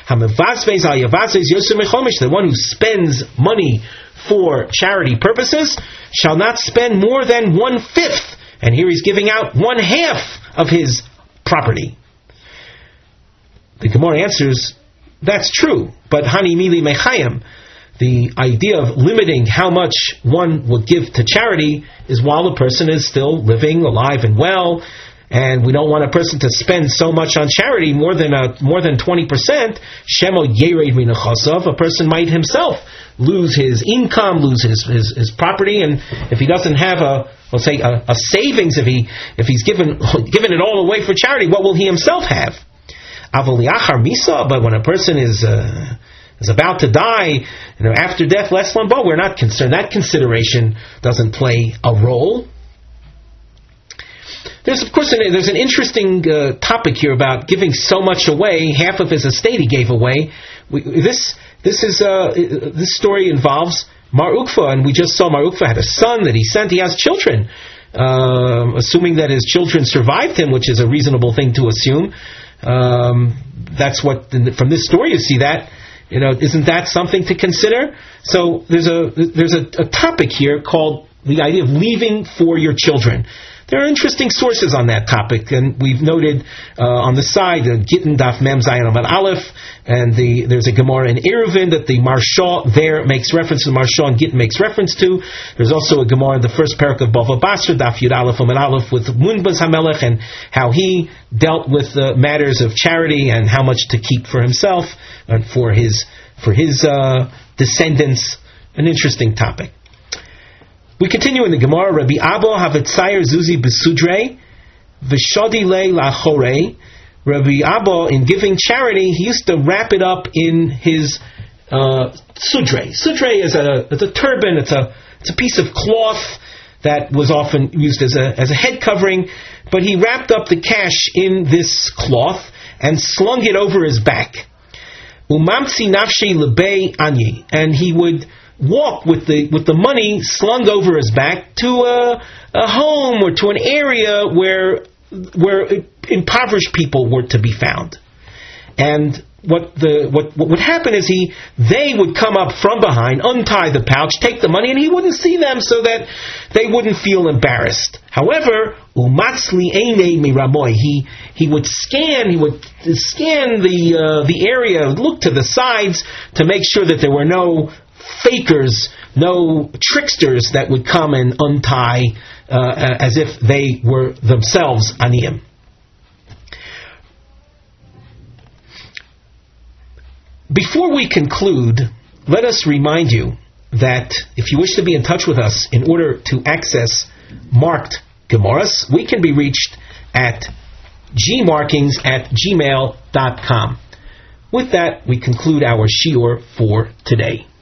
The one who spends money for charity purposes shall not spend more than 1/5. And here he's giving out 1/2 of his property. The Gemara answers, that's true, but hani mili mechayim. The idea of limiting how much one would give to charity is while the person is still living, alive, and well, and we don't want a person to spend so much on charity, more than 20%. Shemo yered minachasav. A person might himself lose his income, lose his property, and if he doesn't have a savings, if he's given it all away for charity, what will he himself have? Avoliachar misa. But when a person is about to die, after death, less lambo, we're not concerned. That consideration doesn't play a role. There's an interesting topic here about giving so much away. Half of his estate he gave away. This story involves Mar Ukva, and we just saw Mar Ukva had a son that he sent. He has children, assuming that his children survived him, which is a reasonable thing to assume. That's what from this story you see that. Isn't that something to consider? So there's a topic here called the idea of leaving for your children. There are interesting sources on that topic, and we've noted on the side Gittin Daf Mem Zayin Amud Aleph, and there's a Gemara in Eruvin that the Marsha there makes reference to. The Marsha and Gittin makes reference to. There's also a Gemara in the first parak of Bava Basra, Daf Yud Aleph Amud Aleph, with Munbaz HaMelech and how he dealt with matters of charity and how much to keep for himself and for his for his descendants. An interesting topic. We continue in the Gemara. Rabbi Abba Havetzayer Zuzi Besudre V'Shodi Le Lachore. Rabbi Abba, in giving charity, he used to wrap it up in his sudre. Sudre is a turban. It's a piece of cloth that was often used as a head covering, but he wrapped up the cash in this cloth and slung it over his back. Umamtsi nafshi lebei anyi, and he would walk with the money slung over his back to a home or to an area where impoverished people were to be found. And what would happen is they would come up from behind, untie the pouch, take the money, and he wouldn't see them so that they wouldn't feel embarrassed. However, umatzli eine miramoy, he would scan the area, look to the sides to make sure that there were no fakers, no tricksters that would come and untie as if they were themselves aniyim. Before we conclude, let us remind you that if you wish to be in touch with us in order to access marked Gemaras, we can be reached at gmarkings@gmail.com. With that, we conclude our shiur for today.